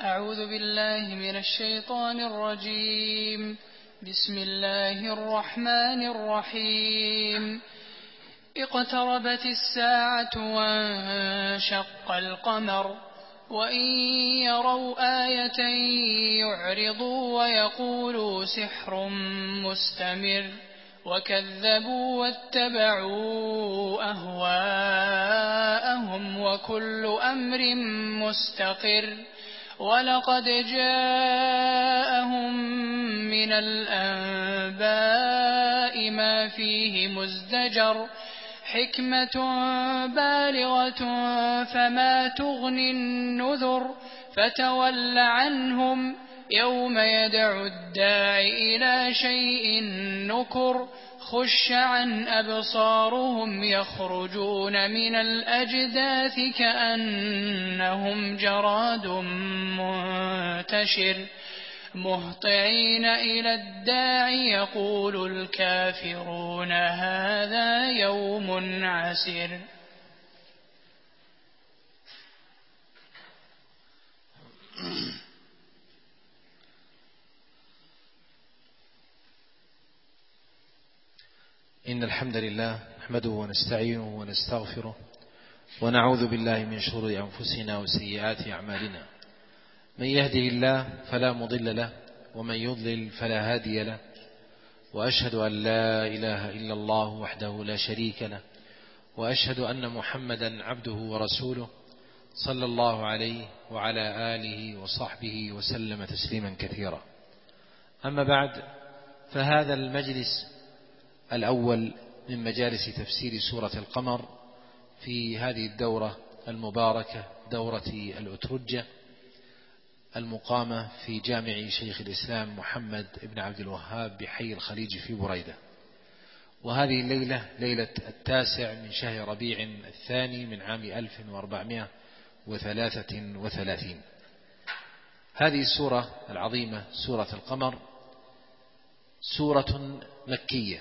أعوذ بالله من الشيطان الرجيم. بسم الله الرحمن الرحيم. اقتربت الساعة وانشق القمر وإن يروا آية يعرضوا ويقولوا سحر مستمر وكذبوا واتبعوا أهواءهم وكل أمر مستقر ولقد جاءهم من الأنباء ما فيه مزدجر حكمة بالغة فما تغني النذر فتول عنهم يوم يدعو الداعي إلى شيء نكر خش عن أبصارهم يخرجون من الأجداث كأنهم جراد منتشر مهطعين إلى الداعي يقول الكافرون هذا يوم عسر. إن الحمد لله نحمده ونستعينه ونستغفره ونعوذ بالله من شرور أنفسنا وسيئات أعمالنا. من يهده الله فلا مضل له ومن يضلل فلا هادي له، وأشهد أن لا إله إلا الله وحده لا شريك له، وأشهد أن محمدا عبده ورسوله صلى الله عليه وعلى آله وصحبه وسلم تسليما كثيرا. أما بعد، فهذا المجلس الأول من مجالس تفسير سورة القمر في هذه الدورة المباركة، دورة الأترجة المقامة في جامع شيخ الإسلام محمد بن عبد الوهاب بحي الخليج في بريدة. وهذه الليلة ليلة 9 من شهر ربيع الثاني من عام 1433. هذه السورة العظيمة سورة القمر سورة مكية،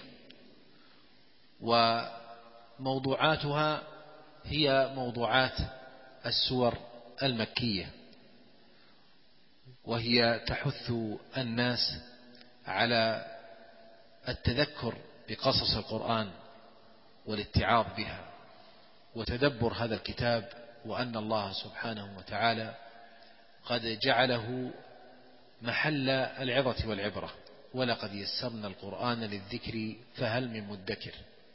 وموضوعاتها هي موضوعات السور المكية، وهي تحث الناس على التذكر بقصص القرآن والاتعاظ بها وتدبر هذا الكتاب، وأن الله سبحانه وتعالى قد جعله محل العظة والعبرة، ولقد يسرنا القرآن للذكر فهل من مدكر.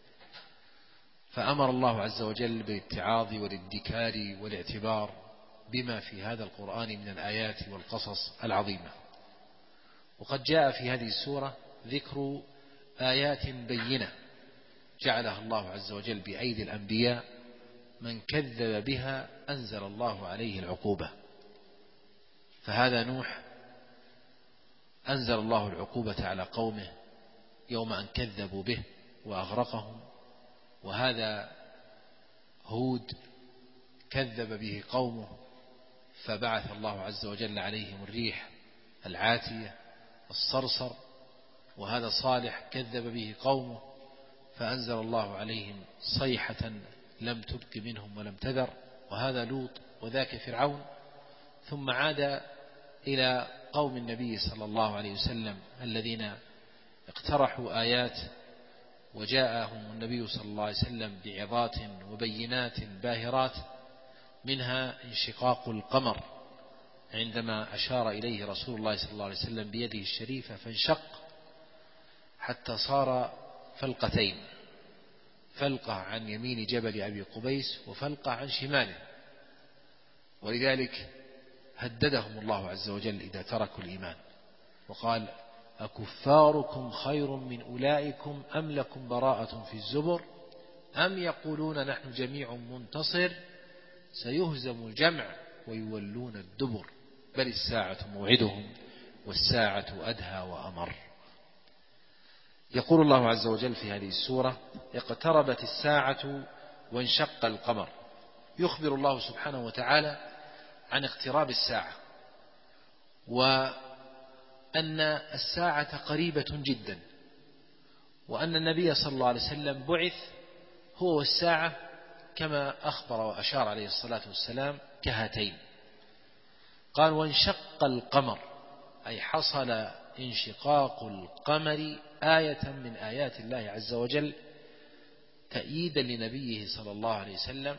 فأمر الله عز وجل بالاتعاظ والادكار والاعتبار بما في هذا القرآن من الآيات والقصص العظيمة. وقد جاء في هذه السورة ذكر آيات بينة جعلها الله عز وجل بأيدي الأنبياء، من كذب بها أنزل الله عليه العقوبة. فهذا نوح أنزل الله العقوبة على قومه يوم أن كذبوا به وأغرقهم، وهذا هود كذب به قومه فبعث الله عز وجل عليهم الريح العاتية الصرصر، وهذا صالح كذب به قومه فأنزل الله عليهم صيحة لم تبق منهم ولم تذر، وهذا لوط، وذاك فرعون. ثم عاد إلى قوم النبي صلى الله عليه وسلم الذين اقترحوا آيات، وجاءهم النبي صلى الله عليه وسلم بعظات وبينات باهرات، منها انشقاق القمر عندما أشار إليه رسول الله صلى الله عليه وسلم بيده الشريفة فانشق حتى صار فلقتين، فلقة عن يمين جبل أبي قبيس وفلقة عن شماله. ولذلك هددهم الله عز وجل إذا تركوا الإيمان وقال: أكفاركم خير من أولئكم أم لكم براءة في الزبر أم يقولون نحن جميع منتصر سيهزم الجمع ويولون الدبر بل الساعة موعدهم والساعة أدهى وأمر. يقول الله عز وجل في هذه السورة: اقتربت الساعة وانشق القمر. يخبر الله سبحانه وتعالى عن اقتراب الساعة، وأن الساعة قريبة جدا، وأن النبي صلى الله عليه وسلم بعث هو والساعة كما أخبر وأشار عليه الصلاة والسلام كهاتين. قال وانشق القمر أي حصل انشقاق القمر آية من آيات الله عز وجل تأييدا لنبيه صلى الله عليه وسلم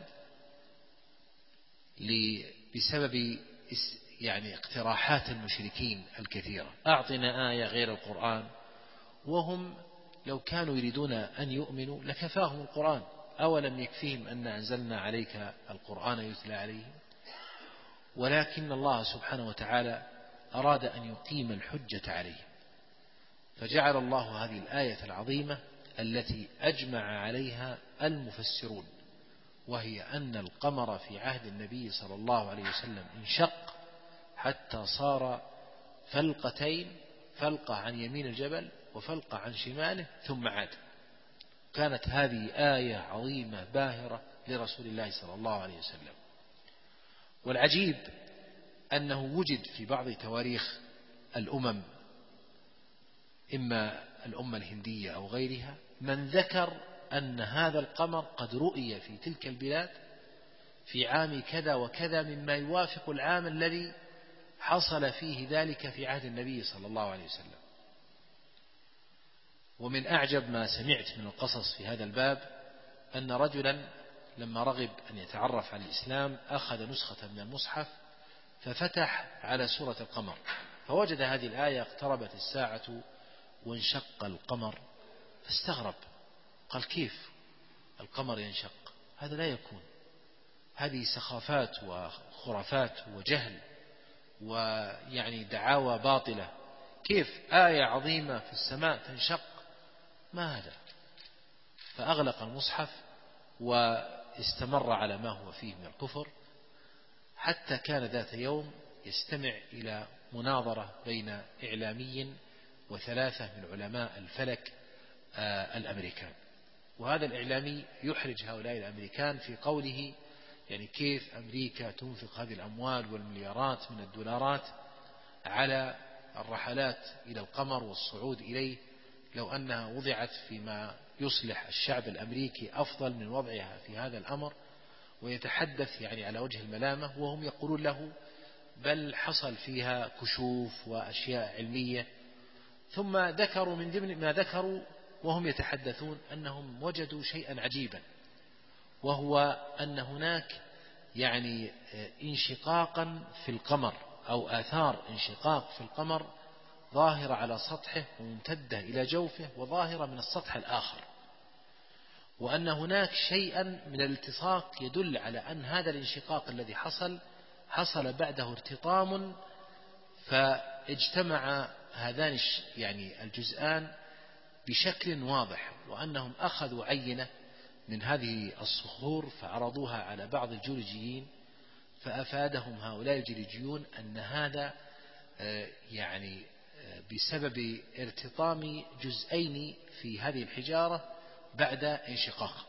بسبب يعني اقتراحات المشركين الكثيرة. أعطنا آية غير القرآن، وهم لو كانوا يريدون أن يؤمنوا لكفاهم القرآن، أولم يكفيهم أن أنزلنا عليك القرآن يتلى عليهم. ولكن الله سبحانه وتعالى أراد أن يقيم الحجة عليهم، فجعل الله هذه الآية العظيمة التي أجمع عليها المفسرون، وهي أن القمر في عهد النبي صلى الله عليه وسلم انشق حتى صار فلقتين، فلقة عن يمين الجبل وفلقة عن شماله ثم عاد. كانت هذه آية عظيمة باهرة لرسول الله صلى الله عليه وسلم. والعجيب أنه وجد في بعض تواريخ الأمم، إما الأمة الهندية أو غيرها، من ذكر أن هذا القمر قد رؤي في تلك البلاد في عام كذا وكذا، مما يوافق العام الذي حصل فيه ذلك في عهد النبي صلى الله عليه وسلم. ومن أعجب ما سمعت من القصص في هذا الباب أن رجلا لما رغب أن يتعرف على الإسلام أخذ نسخة من المصحف ففتح على سورة القمر، فوجد هذه الآية اقتربت الساعة وانشق القمر، فاستغرب، قال كيف القمر ينشق؟ هذا لا يكون، هذه سخافات وخرافات وجهل ويعني دعاوى باطلة، كيف آية عظيمة في السماء تنشق؟ ما هذا؟ فأغلق المصحف واستمر على ما هو فيه من الكفر، حتى كان ذات يوم يستمع إلى مناظرة بين إعلامي وثلاثة من علماء الفلك الأمريكان، وهذا الإعلامي يحرج هؤلاء الأمريكان في قوله يعني كيف أمريكا تنفق هذه الأموال والمليارات من الدولارات على الرحلات إلى القمر والصعود إليه، لو أنها وضعت فيما يصلح الشعب الأمريكي أفضل من وضعها في هذا الأمر، ويتحدث يعني على وجه الملامة، وهم يقولون له بل حصل فيها كشوف وأشياء علمية. ثم ذكروا من ضمن ما ذكروا وهم يتحدثون أنهم وجدوا شيئا عجيبا، وهو أن هناك يعني انشقاقا في القمر أو آثار انشقاق في القمر ظاهرة على سطحه وممتدة إلى جوفه وظاهرة من السطح الآخر، وأن هناك شيئا من الالتصاق يدل على أن هذا الانشقاق الذي حصل بعده ارتطام، فاجتمع هذان يعني الجزءان بشكل واضح، وأنهم أخذوا عينة من هذه الصخور فعرضوها على بعض الجيولوجيين، فأفادهم هؤلاء الجيولوجيون أن هذا يعني بسبب ارتطام جزئين في هذه الحجارة بعد انشقاق.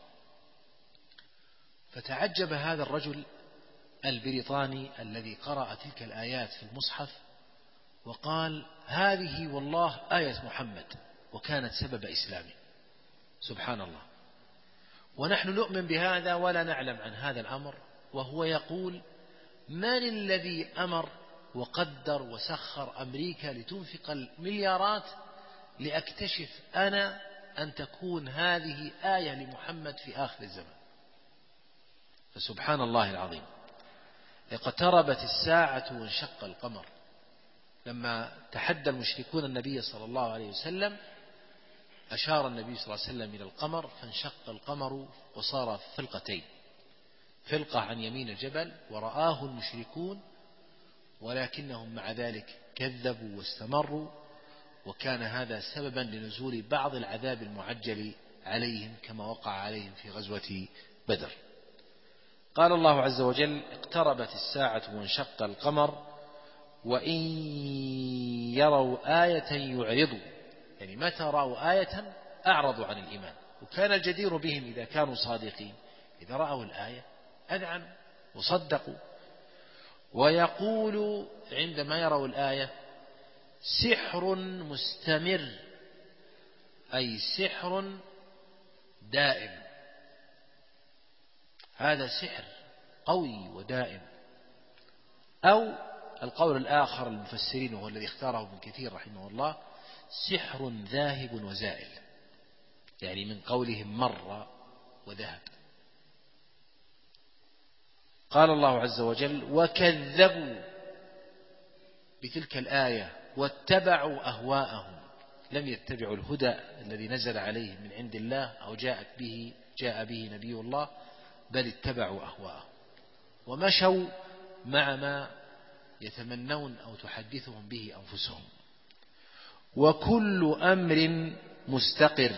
فتعجب هذا الرجل البريطاني الذي قرأ تلك الآيات في المصحف وقال هذه والله آية محمد، وكانت سبب إسلامه. سبحان الله. ونحن نؤمن بهذا ولا نعلم عن هذا الأمر، وهو يقول من الذي أمر وقدر وسخر أمريكا لتنفق المليارات لأكتشف أنا أن تكون هذه آية لمحمد في آخر الزمن؟ فسبحان الله العظيم. اقتربت الساعة وانشق القمر. لما تحدى المشركون النبي صلى الله عليه وسلم أشار النبي صلى الله عليه وسلم إلى القمر فانشق القمر وصار فلقتين، فلقة عن يمين الجبل ورآه المشركون، ولكنهم مع ذلك كذبوا واستمروا، وكان هذا سببا لنزول بعض العذاب المعجل عليهم كما وقع عليهم في غزوة بدر. قال الله عز وجل اقتربت الساعة وانشق القمر وإن يروا آية يعرضوا، يعني متى رأوا آية أعرضوا عن الإيمان. وكان الجدير بهم إذا كانوا صادقين إذا رأوا الآية أذعنوا وصدقوا. ويقول عندما يروا الآية سحر مستمر، أي سحر دائم، هذا سحر قوي ودائم. أو القول الآخر المفسرين وهو الذي اختاره ابن كثير رحمه الله: سحر ذاهب وزائل، يعني من قولهم مر وذهب. قال الله عز وجل: وكذبوا بتلك الآية واتبعوا أهواءهم، لم يتبعوا الهدى الذي نزل عليهم من عند الله أو جاء به نبي الله، بل اتبعوا أهواءهم ومشوا مع ما يتمنون أو تحدثهم به أنفسهم. وكل أمر مستقر.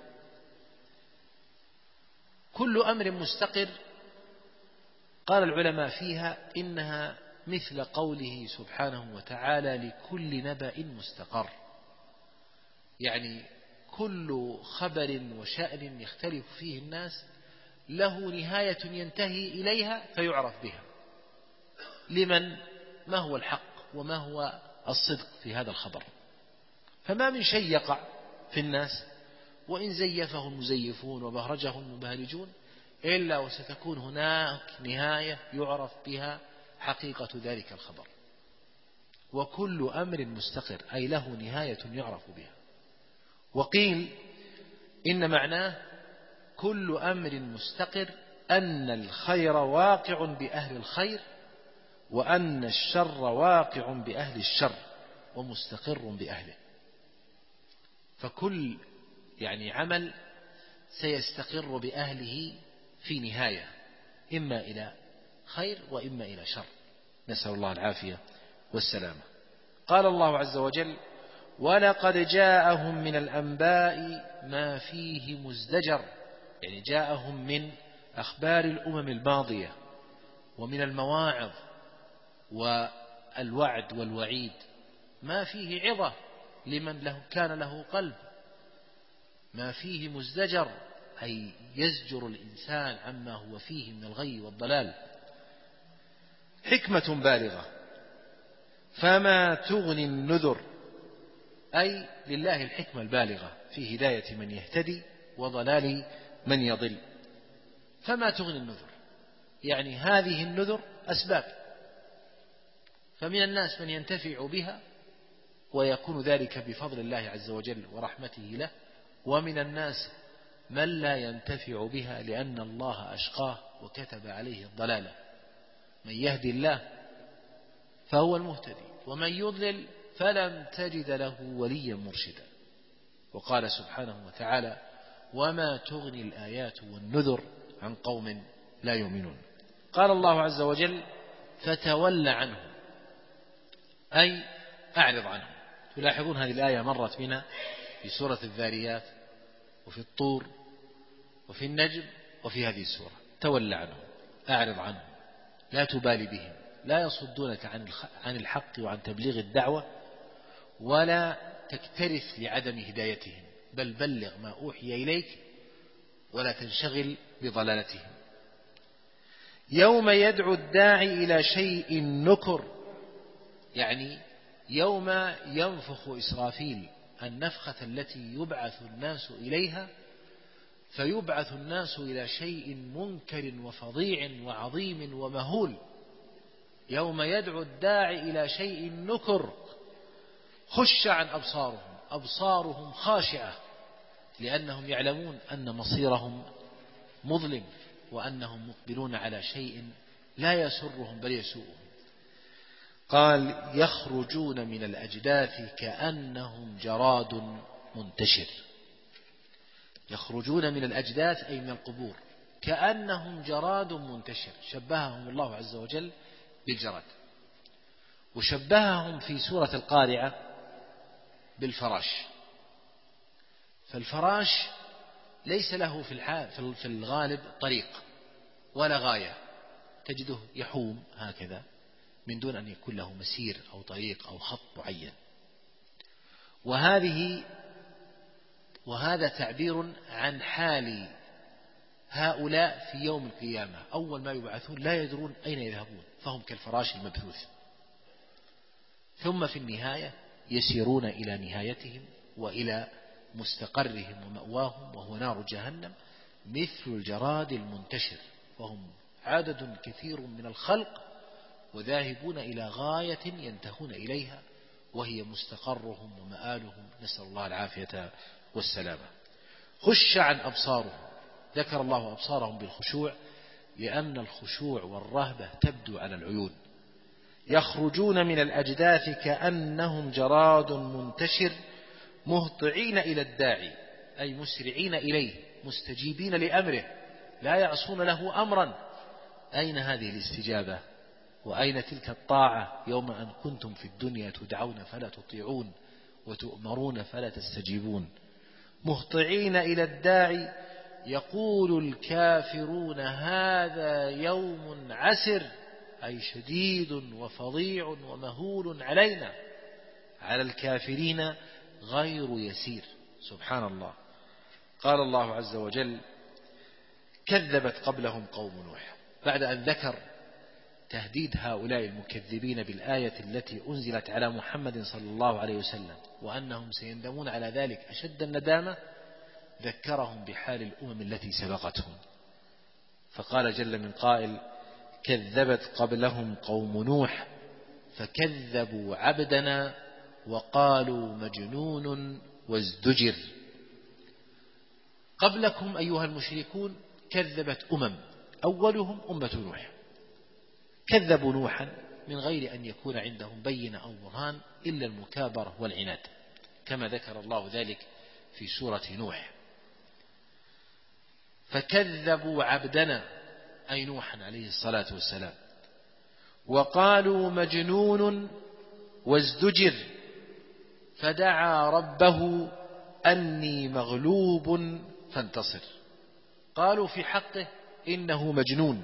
كل أمر مستقر قال العلماء فيها إنها مثل قوله سبحانه وتعالى: لكل نبأ مستقر، يعني كل خبر وشأن يختلف فيه الناس له نهاية ينتهي إليها فيعرف بها لمن ما هو الحق وما هو الصدق في هذا الخبر. فما من شيء يقع في الناس وإن زيفه المزيفون وبهرجه المبهرجون إلا وستكون هناك نهاية يعرف بها حقيقة ذلك الخبر. وكل أمر مستقر أي له نهاية يعرف بها. وقيل إن معناه كل أمر مستقر أن الخير واقع بأهل الخير وأن الشر واقع بأهل الشر ومستقر بأهله. فكل عمل سيستقر بأهله في نهاية، إما إلى خير وإما إلى شر، نسأل الله العافية والسلامة. قال الله عز وجل: ولقد جاءهم من الأنباء ما فيه مزدجر، يعني جاءهم من أخبار الأمم الماضية ومن المواعظ والوعد والوعيد ما فيه عظة لمن كان له قلب، ما فيه مزدجر أي يزجر الإنسان عما هو فيه من الغي والضلال. حكمة بالغة فما تغني النذر، أي لله الحكمة البالغة في هداية من يهتدي وضلال من يضل. فما تغني النذر، يعني هذه النذر أسباب، فمن الناس من ينتفع بها ويكون ذلك بفضل الله عز وجل ورحمته له، ومن الناس من لا ينتفع بها لأن الله أشقاه وكتب عليه الضلالة. من يهدي الله فهو المهتدي ومن يضلل فلن تجد له وليا مرشدا. وقال سبحانه وتعالى: وما تغني الآيات والنذر عن قوم لا يؤمنون. قال الله عز وجل: فتول عنهم، أي أعرض عنهم. تلاحظون هذه الآية مرت بنا في سورة الذاريات وفي الطور وفي النجم وفي هذه السورة. تول عنهم، أعرض عنهم، لا تبالي بهم، لا يصدونك عن الحق وعن تبليغ الدعوة ولا تكترث لعدم هدايتهم، بل بلغ ما أوحي إليك ولا تنشغل بضلالتهم. يوم يدعو الداعي إلى شيء نكر، يعني يوم ينفخ إسرافيل النفخة التي يبعث الناس إليها، فيبعث الناس إلى شيء منكر وفظيع وعظيم ومهول. يوم يدعو الداعي إلى شيء نكر خش عن أبصارهم خاشعة، لأنهم يعلمون أن مصيرهم مظلم وأنهم مقبلون على شيء لا يسرهم بل يسوءهم. قال: يخرجون من الأجداث كأنهم جراد منتشر. يخرجون من الأجداث أي من القبور كأنهم جراد منتشر، شبههم الله عز وجل بالجراد، وشبههم في سورة القارعة بالفراش. فالفراش ليس له في الغالب طريق ولا غاية، تجده يحوم هكذا من دون أن يكون له مسير أو طريق أو خط معين. وهذا تعبير عن حال هؤلاء في يوم القيامة. أول ما يبعثون لا يدرون أين يذهبون، فهم كالفراش المبثوث، ثم في النهاية يسيرون إلى نهايتهم وإلى مستقرهم ومأواهم، وهو نار جهنم، مثل الجراد المنتشر، وهم عدد كثير من الخلق وذاهبون إلى غاية ينتهون إليها وهي مستقرهم ومآلهم، نسأل الله العافية والسلامة. خش عن أبصارهم، ذكر الله أبصارهم بالخشوع لأن الخشوع والرهبة تبدو على العيون. يخرجون من الأجداث كأنهم جراد منتشر مهطعين إلى الداعي، أي مسرعين إليه مستجيبين لأمره لا يعصون له أمرا. أين هذه الاستجابة وأين تلك الطاعة يوم أن كنتم في الدنيا تدعون فلا تطيعون وتؤمرون فلا تستجيبون؟ مهطعين إلى الداعي يقول الكافرون هذا يوم عسر، أي شديد وفظيع ومهول علينا، على الكافرين غير يسير. سبحان الله. قال الله عز وجل كذبت قبلهم قوم نوح، بعد أن ذكر تهديد هؤلاء المكذبين بالآية التي أنزلت على محمد صلى الله عليه وسلم وأنهم سيندمون على ذلك أشد الندامة، ذكرهم بحال الأمم التي سبقتهم، فقال جل من قائل كذبت قبلهم قوم نوح فكذبوا عبدنا وقالوا مجنون وازدجر. قبلكم أيها المشركون كذبت أولهم أمة نوح، كذبوا نوحا من غير أن يكون عندهم بينة أو برهان إلا المكابرة والعناد، كما ذكر الله ذلك في سورة نوح. فكذبوا عبدنا أي نوحا عليه الصلاة والسلام، وقالوا مجنون وازدجر، فدعا ربه أني مغلوب فانتصر. قالوا في حقه إنه مجنون،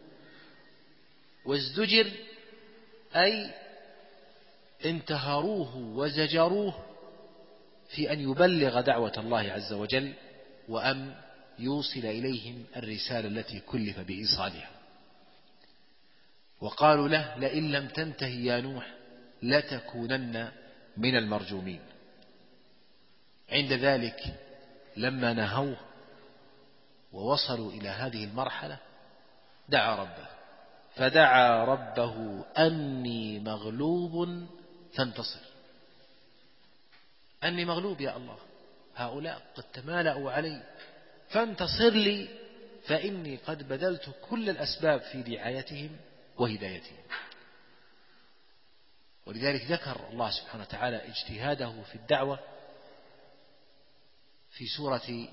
وازدجر أي انتهروه وزجروه في أن يبلغ دعوة الله عز وجل وأن يوصل إليهم الرسالة التي كلف بإيصالها. وقالوا له لئن لم تنتهي يا نوح لتكونن من المرجومين. عند ذلك لما نهوه ووصلوا إلى هذه المرحلة دعا ربه، فدعا ربه أني مغلوب فانتصر. أني مغلوب يا الله، هؤلاء قد تمالأوا علي فانتصر لي، فإني قد بذلت كل الأسباب في رعايتهم وهدايتهم. ولذلك ذكر الله سبحانه وتعالى اجتهاده في الدعوة في سورة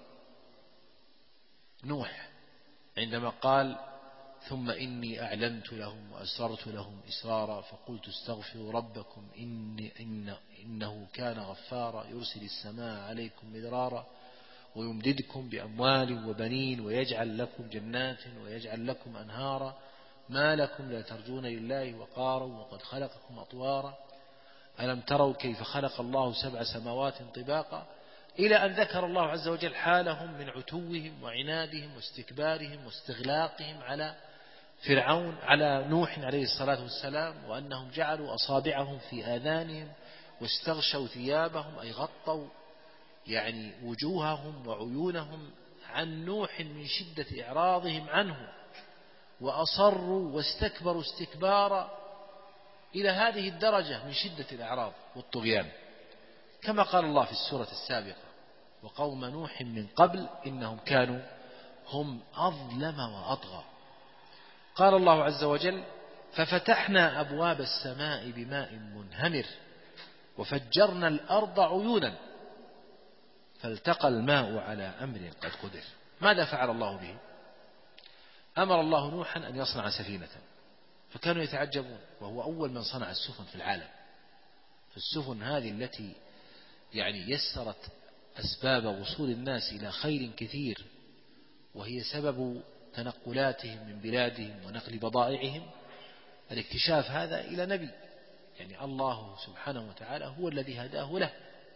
نوح عندما قال ثم إني أعلنت لهم وأسررت لهم إسرارا فقلت استغفروا ربكم إنه كان غفارا يرسل السماء عليكم مدرارا ويمددكم بأموال وبنين ويجعل لكم جنات ويجعل لكم أنهارا ما لكم لا ترجون لله وقارا وقد خلقكم أطوارا ألم تروا كيف خلق الله 7 سماوات طباقا، إلى أن ذكر الله عز وجل حالهم من عتوهم وعنادهم واستكبارهم واستغلاقهم على فرعون على نوح عليه الصلاة والسلام، وأنهم جعلوا أصابعهم في آذانهم واستغشوا ثيابهم أي غطوا يعني وجوههم وعيونهم عن نوح من شدة إعراضهم عنه، وأصروا واستكبروا استكبارا إلى هذه الدرجة من شدة الإعراض والطغيان، كما قال الله في السورة السابقة وقوم نوح من قبل إنهم كانوا هم أظلم وأطغى. قال الله عز وجل ففتحنا أبواب السماء بماء منهمر وفجرنا الأرض عيونا فالتقى الماء على أمر قد قدر. ماذا فعل الله به؟ أمر الله نوحا أن يصنع سفينة، فكانوا يتعجبون، وهو أول من صنع السفن في العالم. فالسفن هذه التي يعني يسرت أسباب وصول الناس إلى خير كثير، وهي سبب تنقلاتهم من بلادهم ونقل بضائعهم، الاكتشاف هذا إلى نبي، يعني الله سبحانه وتعالى هو الذي هداه له.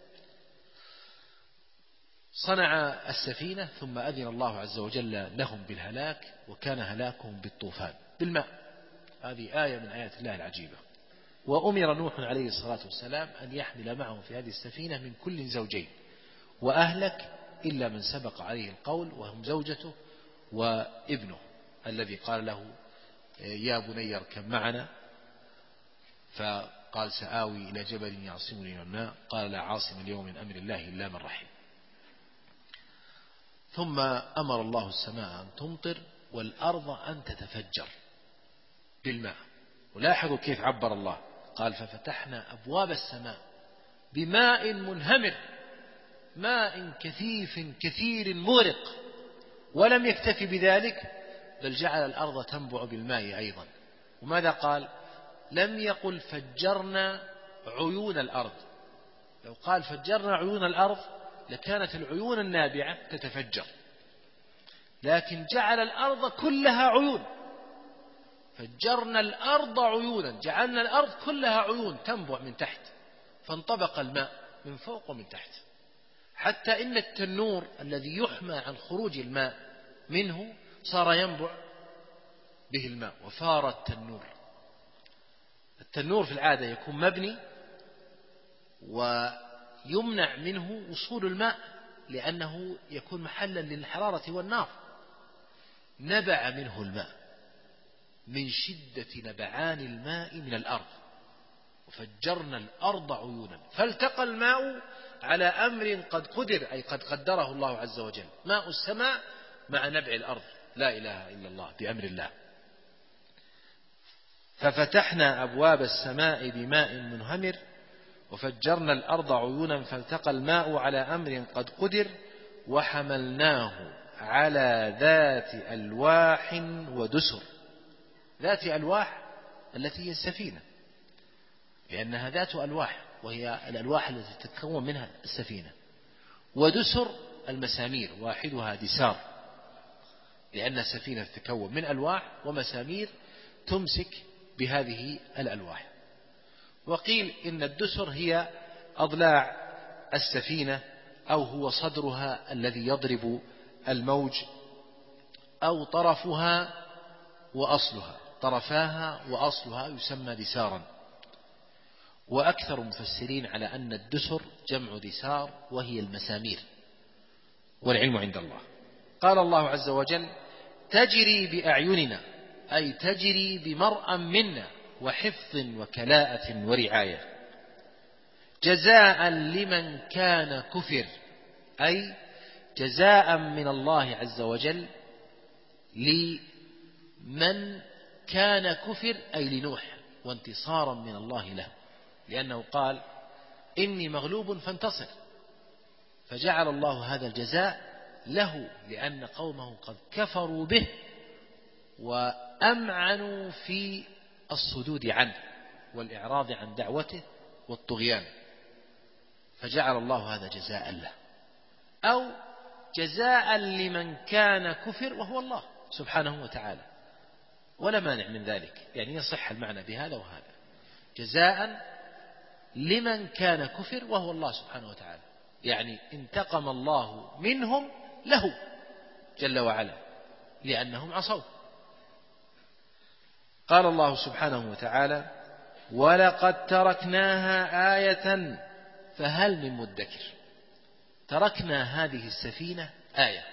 صنع السفينة ثم أذن الله عز وجل لهم بالهلاك، وكان هلاكهم بالطوفان بالماء. هذه آية من آيات الله العجيبة. وأمر نوح عليه الصلاة والسلام أن يحمل معه في هذه السفينة من كل زوجين، وأهلك إلا من سبق عليه القول وهم زوجته وابنه الذي قال له يا بني اركب معنا فقال سآوي إلى جبل يعصمني من الماء قال لا عاصم اليوم من أمر الله إلا من رحم. ثم أمر الله السماء أن تمطر والأرض أن تتفجر بالماء. ولاحظوا كيف عبر الله، قال ففتحنا أبواب السماء بماء منهمر، ماء كثيف كثير مغرق. ولم يكتفي بذلك بل جعل الأرض تنبع بالماء أيضا. وماذا قال؟ لم يقل فجرنا عيون الأرض، لو قال فجرنا عيون الأرض لكانت العيون النابعة تتفجر، لكن جعل الأرض كلها عيون. فجرنا الأرض عيونا، جعلنا الأرض كلها عيون تنبع من تحت، فانطبق الماء من فوق ومن تحت، حتى إن التنور الذي يحمى عن خروج الماء منه صار ينبع به الماء وفار التنور. التنور في العادة يكون مبني ويمنع منه وصول الماء لأنه يكون محلا للحرارة والنار. نبع منه الماء من شدة نبعان الماء من الأرض، وفجرنا الأرض عيونا فالتقى الماء على أمر قد قدر، أي قد قدره الله عز وجل، ماء السماء مع نبع الأرض، لا إله إلا الله، بأمر الله. ففتحنا أبواب السماء بماء منهمر وفجرنا الأرض عيونا فالتقى الماء على أمر قد قدر وحملناه على ذات ألواح ودسر. ذات ألواح التي هي السفينة، لأنها ذات ألواح وهي الألواح التي تتكون منها السفينة، ودسر المسامير، واحدها دسار، لأن السفينة تتكون من ألواح ومسامير تمسك بهذه الألواح. وقيل إن الدسر هي أضلاع السفينة أو هو صدرها الذي يضرب الموج، أو طرفها وأصلها، طرفاها وأصلها يسمى دسارا. وأكثر المفسرين على أن الدسر جمع دسار وهي المسامير، والعلم عند الله. قال الله عز وجل تجري بأعيننا، أي تجري بمرأ منا وحفظ وكلاءة ورعاية، جزاء لمن كان كفر، أي جزاء من الله عز وجل لمن كان كفر، أي لنوح، وانتصارا من الله له، لأنه قال إني مغلوب فانتصر، فجعل الله هذا الجزاء له لأن قومه قد كفروا به وأمعنوا في الصدود عنه والإعراض عن دعوته والطغيان، فجعل الله هذا جزاء له، أو جزاء لمن كان كفر وهو الله سبحانه وتعالى، ولا مانع من ذلك، يعني يصح المعنى بهذا وهذا، جزاء لمن كان كفر وهو الله سبحانه وتعالى، يعني انتقم الله منهم له جل وعلا لأنهم عصوا. قال الله سبحانه وتعالى ولقد تركناها آية فهل من مدكر. تركنا هذه السفينة آية،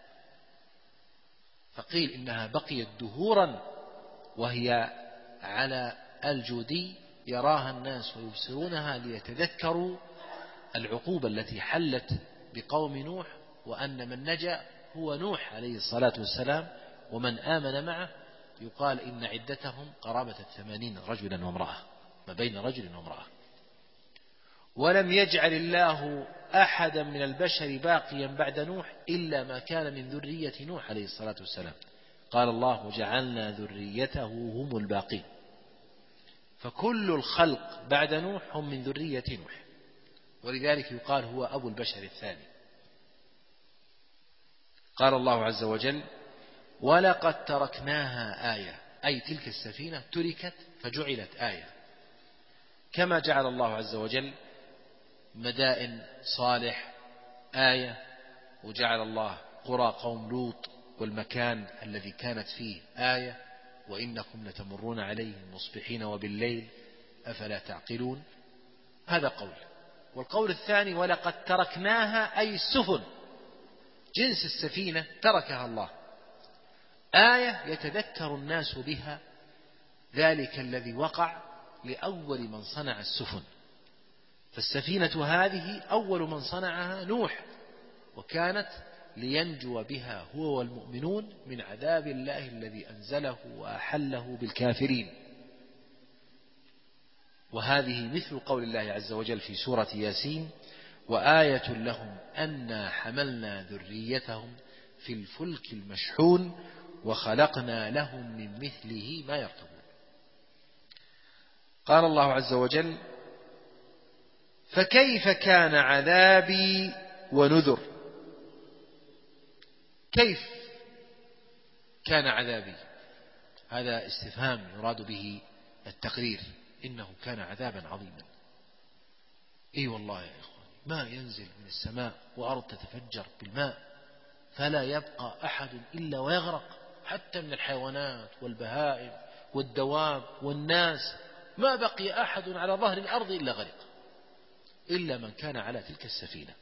فقيل إنها بقيت دهورا وهي على الجودي يراها الناس ويبصرونها ليتذكروا العقوبة التي حلت بقوم نوح، وأن من نجا هو نوح عليه الصلاة والسلام ومن آمن معه. يقال إن عدتهم قرابة 80 رجلا وامرأة، ما بين رجل وامرأة. ولم يجعل الله أحدا من البشر باقيا بعد نوح إلا ما كان من ذرية نوح عليه الصلاة والسلام. قال الله وجعلنا ذريته هم الباقين، فكل الخلق بعد نوح هم من ذرية نوح، ولذلك يقال هو أبو البشر الثاني. قال الله عز وجل ولقد تركناها آية، أي تلك السفينة تركت فجعلت آية، كما جعل الله عز وجل مدائن صالح آية، وجعل الله قرى قوم لوط والمكان الذي كانت فيه آية، وإنكم لتمرون عليهم مصبحين وبالليل أفلا تعقلون. هذا قول. والقول الثاني ولقد تركناها أي السفن، جنس السفينة تركها الله آية يتذكر الناس بها ذلك الذي وقع لأول من صنع السفن، فالسفينة هذه أول من صنعها نوح، وكانت لينجو بها هو والمؤمنون من عذاب الله الذي أنزله وأحله بالكافرين. وهذه مثل قول الله عز وجل في سورة ياسين: وآية لهم أنا حملنا ذريتهم في الفلك المشحون وخلقنا لهم من مثله ما يركبون. قال الله عز وجل: فكيف كان عذابي ونذر. كيف كان عذابي؟ هذا استفهام يراد به التقرير، إنه كان عذابا عظيما. إي والله يا إخوان، ماء ينزل من السماء وأرض تتفجر بالماء فلا يبقى أحد إلا ويغرق، حتى من الحيوانات والبهائم والدواب والناس ما بقي أحد على ظهر الأرض إلا غرق، إلا من كان على تلك السفينة.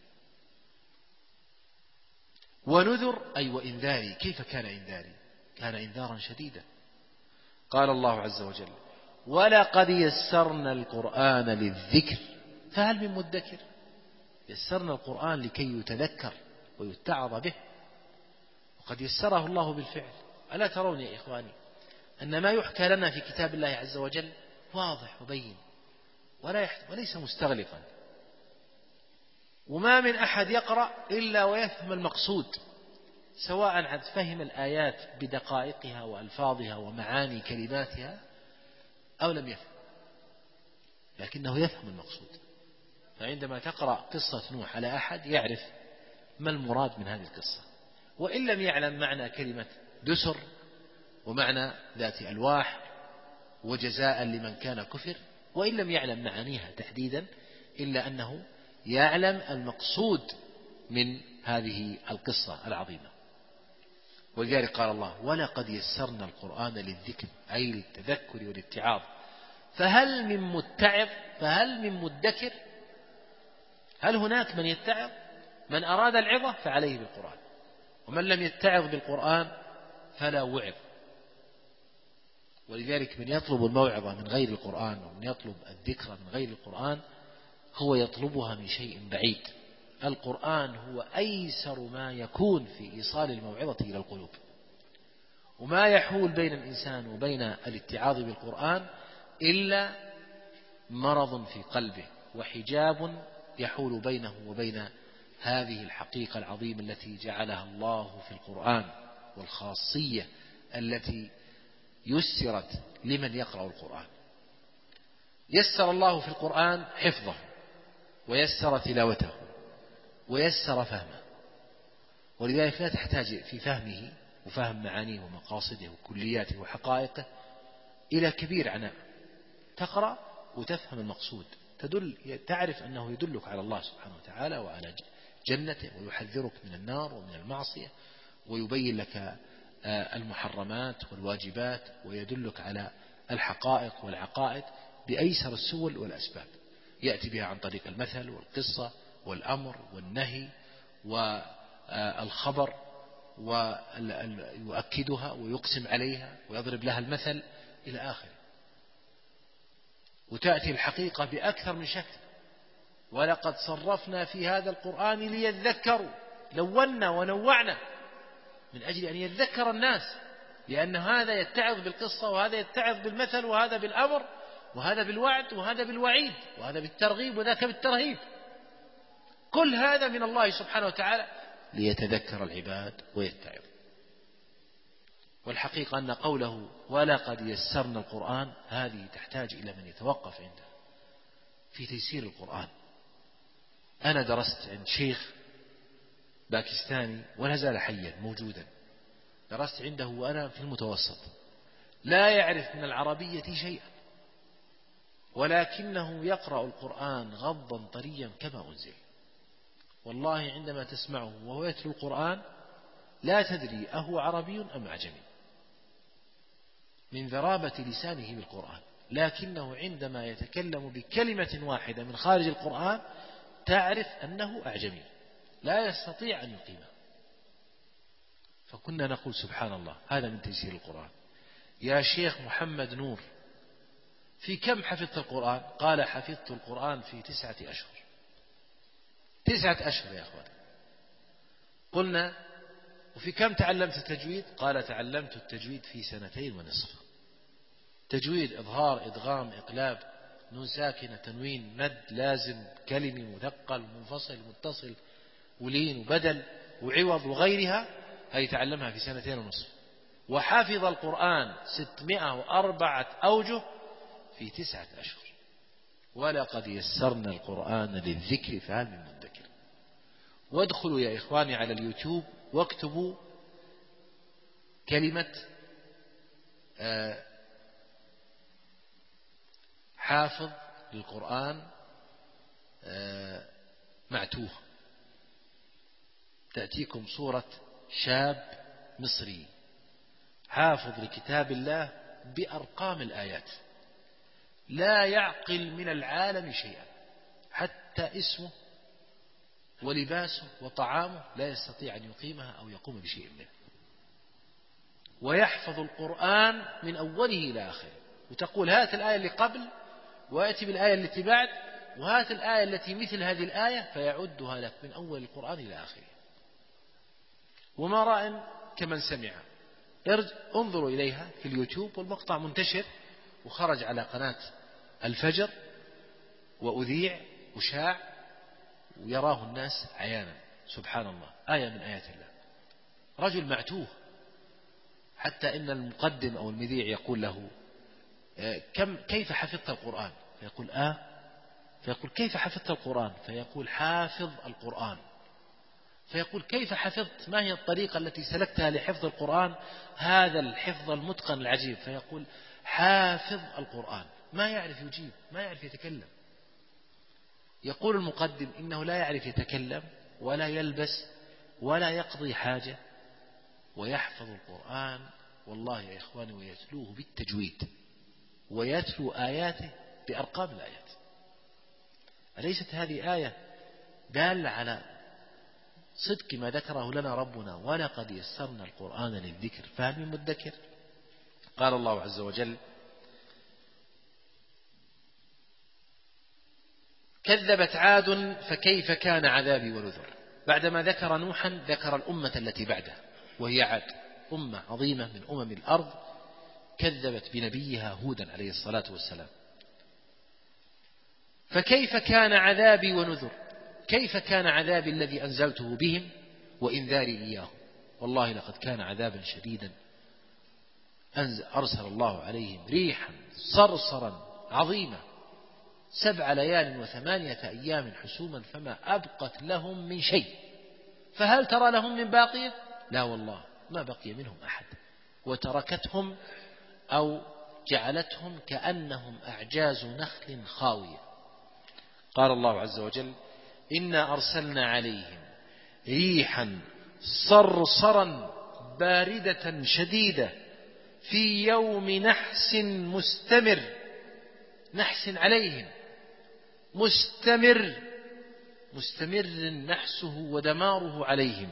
ونذر أي وإنذاري. كيف كان إنذاري؟ كان إنذارا شديدا. قال الله عز وجل: ولقد يسرنا القرآن للذكر فهل من مدكر. يسرنا القرآن لكي يتذكر ويتعظ به، وقد يسره الله بالفعل. ألا ترون يا إخواني أن ما يحكى لنا في كتاب الله عز وجل واضح وبين وليس مستغلقا، وما من أحد يقرأ إلا ويفهم المقصود، سواء عن فهم الآيات بدقائقها وألفاظها ومعاني كلماتها أو لم يفهم، لكنه يفهم المقصود. فعندما تقرأ قصة نوح على أحد يعرف ما المراد من هذه القصة، وإن لم يعلم معنى كلمة دسر ومعنى ذات ألواح وجزاء لمن كان كفر، وإن لم يعلم معانيها تحديدا، إلا أنه يعلم المقصود من هذه القصة العظيمة. ولذلك قال الله: ولقد يسرنا القرآن للذكر، أي للتذكر والاتعاظ، فهل من متعظ، فهل من مدكر. هل هناك من يتعظ؟ من أراد العظة فعليه بالقرآن، ومن لم يتعظ بالقرآن فلا وعظ. ولذلك من يطلب الموعظة من غير القرآن ومن يطلب الذكر من غير القرآن هو يطلبها من شيء بعيد. القرآن هو أيسر ما يكون في إيصال الموعظة إلى القلوب، وما يحول بين الإنسان وبين الاتعاظ بالقرآن إلا مرض في قلبه وحجاب يحول بينه وبين هذه الحقيقة العظيمة التي جعلها الله في القرآن، والخاصية التي يسرت لمن يقرأ القرآن. يسر الله في القرآن حفظه، ويسر تلاوته، ويسر فهمه. ولذلك لا تحتاج في فهمه وفهم معانيه ومقاصده وكلياته وحقائقه إلى كبير عناء. تقرأ وتفهم المقصود، تعرف أنه يدلك على الله سبحانه وتعالى وعلى جنته، ويحذرك من النار ومن المعصية، ويبين لك المحرمات والواجبات، ويدلك على الحقائق والعقائد بأيسر السبل والأسباب. يأتي بها عن طريق المثل والقصة والأمر والنهي والخبر، ويؤكدها ويقسم عليها ويضرب لها المثل إلى آخره. وتأتي الحقيقة بأكثر من شكل: ولقد صرفنا في هذا القرآن ليذكروا. لونا ونوعنا من أجل أن يذكر الناس، لأن هذا يتعظ بالقصة، وهذا يتعظ بالمثل، وهذا بالأمر، وهذا بالوعد، وهذا بالوعيد، وهذا بالترغيب، وذاك بالترهيب. كل هذا من الله سبحانه وتعالى ليتذكر العباد ويتعظ. والحقيقة أن قوله ولقد يسرنا القرآن هذه تحتاج إلى من يتوقف عندها في تيسير القرآن. أنا درست عند شيخ باكستاني ولا زال حيا موجودا، درست عنده وأنا في المتوسط، لا يعرف من العربية شيئا، ولكنه يقرأ القرآن غضا طريا كما أنزل. والله عندما تسمعه وهو يتلو القرآن لا تدري أهو عربي أم أعجمي من ذرابة لسانه بالقرآن، لكنه عندما يتكلم بكلمة واحدة من خارج القرآن تعرف أنه أعجمي لا يستطيع أن يقيمه. فكنا نقول سبحان الله، هذا من تيسير القرآن. يا شيخ محمد نور، في كم حفظت القرآن؟ قال حفظت القرآن في 9 أشهر. 9 أشهر يا أخوان. قلنا وفي كم تعلمت التجويد؟ قال تعلمت التجويد في 2.5 سنين. تجويد إظهار إدغام إقلاب نون ساكنة تنوين مد لازم كلمي مثقل منفصل متصل ولين وبدل وعوض وغيرها، هذه تعلمها في 2.5 سنين. وحفظ القرآن 604 أوجه في 9 أشهر. ولقد يسرنا القرآن للذكر فهل من مدكر. وادخلوا يا إخواني على اليوتيوب واكتبوا كلمة حافظ للقرآن معتوه، تأتيكم صورة شاب مصري حافظ لكتاب الله بأرقام الآيات، لا يعقل من العالم شيئا، حتى اسمه ولباسه وطعامه لا يستطيع أن يقيمها أو يقوم بشيء منه، ويحفظ القرآن من أوله إلى آخره. وتقول هات الآية اللي قبل ويأتي بالآية التي بعد وهات الآية التي مثل هذه الآية فيعدها لك من أول القرآن إلى آخره. وما رأى كمن سمع. انظروا إليها في اليوتيوب والمقطع منتشر وخرج على قناة الفجر وأذيع وشاع ويراه الناس عيانا. سبحان الله، آية من آيات الله. رجل معتوه، حتى إن المقدم أو المذيع يقول له كيف حفظت القرآن؟ فيقول فيقول كيف حفظت القرآن؟ فيقول حافظ القرآن. فيقول كيف حفظت؟ ما هي الطريقة التي سلكتها لحفظ القرآن هذا الحفظ المتقن العجيب؟ فيقول حافظ القرآن. ما يعرف يجيب، ما يعرف يتكلم. يقول المقدم إنه لا يعرف يتكلم ولا يلبس ولا يقضي حاجة ويحفظ القرآن والله يا إخواني ويتلوه بالتجويد ويتلو آياته بأرقام الآيات. أليست هذه آية دالة على صدق ما ذكره لنا ربنا ولقد يسرنا القرآن للذكر فهل من مدكر؟ قال الله عز وجل كذبت عاد فكيف كان عذابي ونذر. بعدما ذكر نوحا ذكر الأمة التي بعده وهي عاد، أمة عظيمة من أمم الأرض كذبت بنبيها هودا عليه الصلاة والسلام. فكيف كان عذابي ونذر، كيف كان عذابي الذي أنزلته بهم وإنذاري إياهم. والله لقد كان عذابا شديدا. أرسل الله عليهم ريحا صرصرا عظيمة 7 ليال و8 أيام حسوما فما أبقت لهم من شيء فهل ترى لهم من باقية؟ لا والله ما بقي منهم أحد، وتركتهم أو جعلتهم كأنهم أعجاز نخل خاوية. قال الله عز وجل إنا أرسلنا عليهم ريحا صرصرا باردة شديدة في يوم نحس مستمر. نحس عليهم مستمر نحسه ودماره عليهم،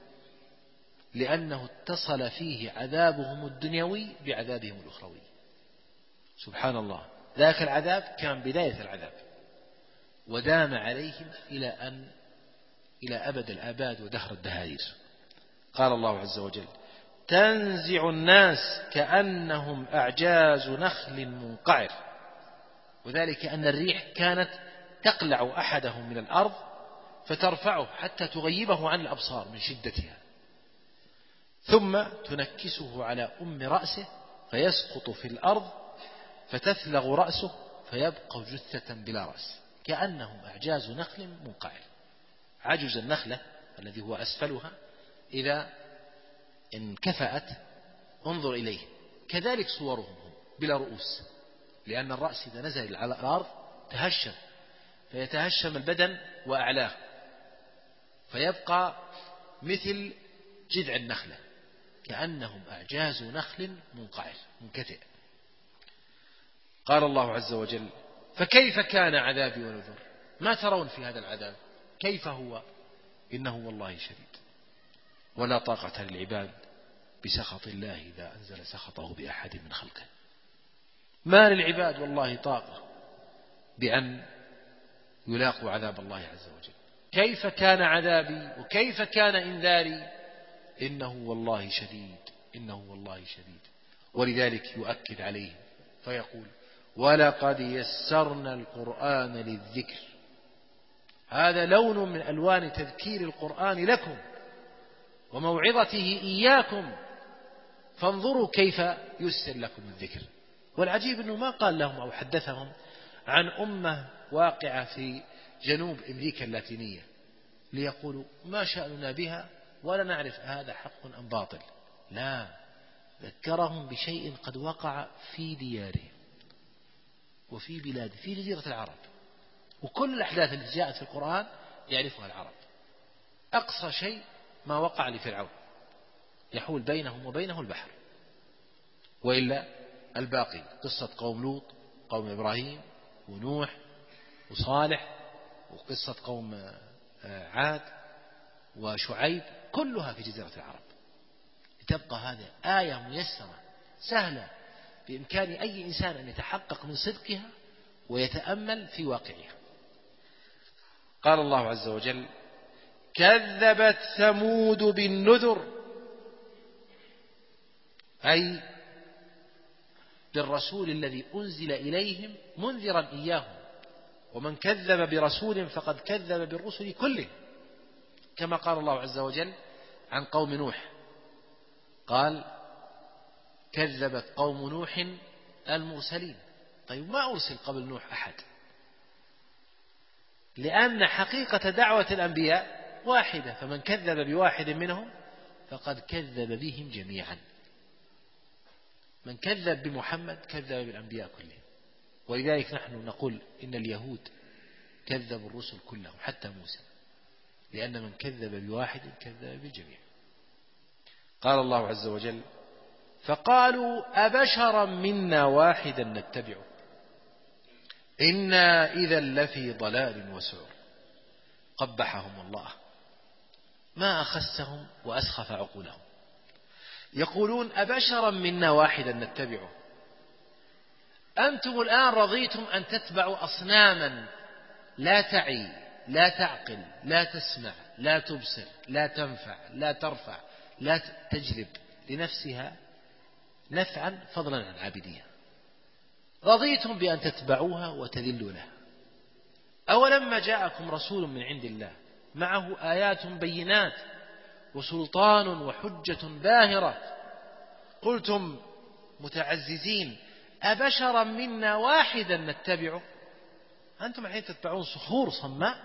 لأنه اتصل فيه عذابهم الدنيوي بعذابهم الأخروي. سبحان الله، ذاك العذاب كان بداية العذاب ودام عليهم إلى أبد الآباد ودهر الدهائر. قال الله عز وجل تنزع الناس كأنهم أعجاز نخل منقعر، وذلك أن الريح كانت تقلع أحدهم من الأرض فترفعه حتى تغيبه عن الأبصار من شدتها، ثم تنكسه على رأسه فيسقط في الأرض فتثلغ رأسه فيبقى جثة بلا رأس كأنهم أعجاز نخل منقعر. عجز النخلة الذي هو أسفلها إذا انكفأت انظر إليه، كذلك صورهم هم بلا رؤوس، لأن الرأس إذا نزل على الأرض تهشم فيتهشم البدن وأعلاه فيبقى مثل جذع النخلة كأنهم أعجاز نخل منقعر منكتئ. قال الله عز وجل فكيف كان عذابي ونذر. ما ترون في هذا العذاب كيف هو؟ إنه والله شديد، ولا طاقة للعباد بسخط الله إذا أنزل سخطه بأحد من خلقه. ما للعباد والله طاقة بأن يلاقوا عذاب الله عز وجل. كيف كان عذابي وكيف كان إنذاري؟ إنه والله شديد، إنه والله شديد. ولذلك يؤكد عليهم فيقول ولقد يسرنا القرآن للذكر. هذا لون من ألوان تذكير القرآن لكم وموعظته إياكم، فانظروا كيف يسر لكم الذكر. والعجيب أنه ما قال لهم أو حدثهم عن أمة واقعة في جنوب أمريكا اللاتينية ليقولوا ما شأننا بها ولا نعرف هذا حق أم باطل. لا، ذكرهم بشيء قد وقع في ديارهم وفي بلادهم في جزيرة العرب، وكل الأحداث التي جاءت في القرآن يعرفها العرب. أقصى شيء ما وقع لفرعون يحول بينهم وبينه البحر، وإلا الباقي قصة قوم لوط، قوم إبراهيم ونوح وصالح، وقصة قوم عاد وشعيب، كلها في جزيرة العرب. تبقى هذه آية ميسرة سهلة بإمكان أي إنسان أن يتحقق من صدقها ويتأمل في واقعها. قال الله عز وجل كذبت ثمود بالنذر، أي بالرسول الذي أنزل إليهم منذرا إياهم، ومن كذب برسول فقد كذب بالرسل كله، كما قال الله عز وجل عن قوم نوح قال كذبت قوم نوح المرسلين. طيب ما أرسل قبل نوح أحد؟ لأن حقيقة دعوة الأنبياء واحدة، فمن كذب بواحد منهم فقد كذب بهم جميعا. من كذب بمحمد كذب بالأنبياء كلهم. ولذلك نحن نقول إن اليهود كذبوا الرسل كلهم حتى موسى، لأن من كذب بواحد كذب بالجميع. قال الله عز وجل فقالوا أبشرا منا واحدا نتبعه إنا إذا لفي ضلال وسعر. قبحهم الله، ما أخسهم وأسخف عقولهم. يقولون أبشرا منا واحدا نتبعه. أنتم الآن رضيتم أن تتبعوا أصناما لا تعي لا تعقل لا تسمع لا تبصر لا تنفع لا ترفع لا تجلب لنفسها نفعا فضلا عن عابديها. رضيتم بأن تتبعوها وتذلوا لها. أولما جاءكم رسول من عند الله معه آيات بينات وسلطان وحجة باهرة قلتم متعززين أبشرا منا واحدا نتبعه. أنتم الحين تتبعون صخور صماء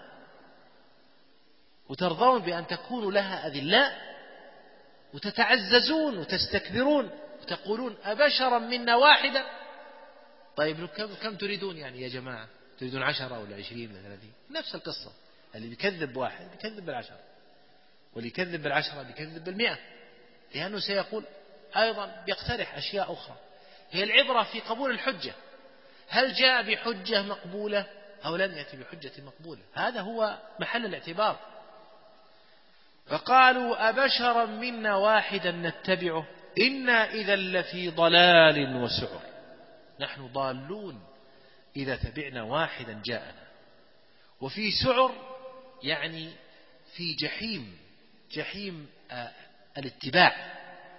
وترضون بأن تكونوا لها أذلاء وتتعززون وتستكبرون وتقولون أبشرا منا واحدا. طيب كم تريدون يعني يا جماعة؟ تريدون 10 ولا 20 ولا 30؟ نفس القصة، اللي بيكذب بواحد بيكذب بال10، واللي يكذب بال10 بيكذب بال100، لأنه سيقول أيضا بيقترح أشياء أخرى. هي العبرة في قبول الحجة، هل جاء بحجة مقبولة أو لم يأتي بحجة مقبولة؟ هذا هو محل الاعتبار. فقالوا أبشرا منا واحدا نتبعه إنا إذا لفي ضلال وسعر. نحن ضالون إذا تبعنا واحدا جاءنا، وفي سعر يعني في جحيم الاتباع،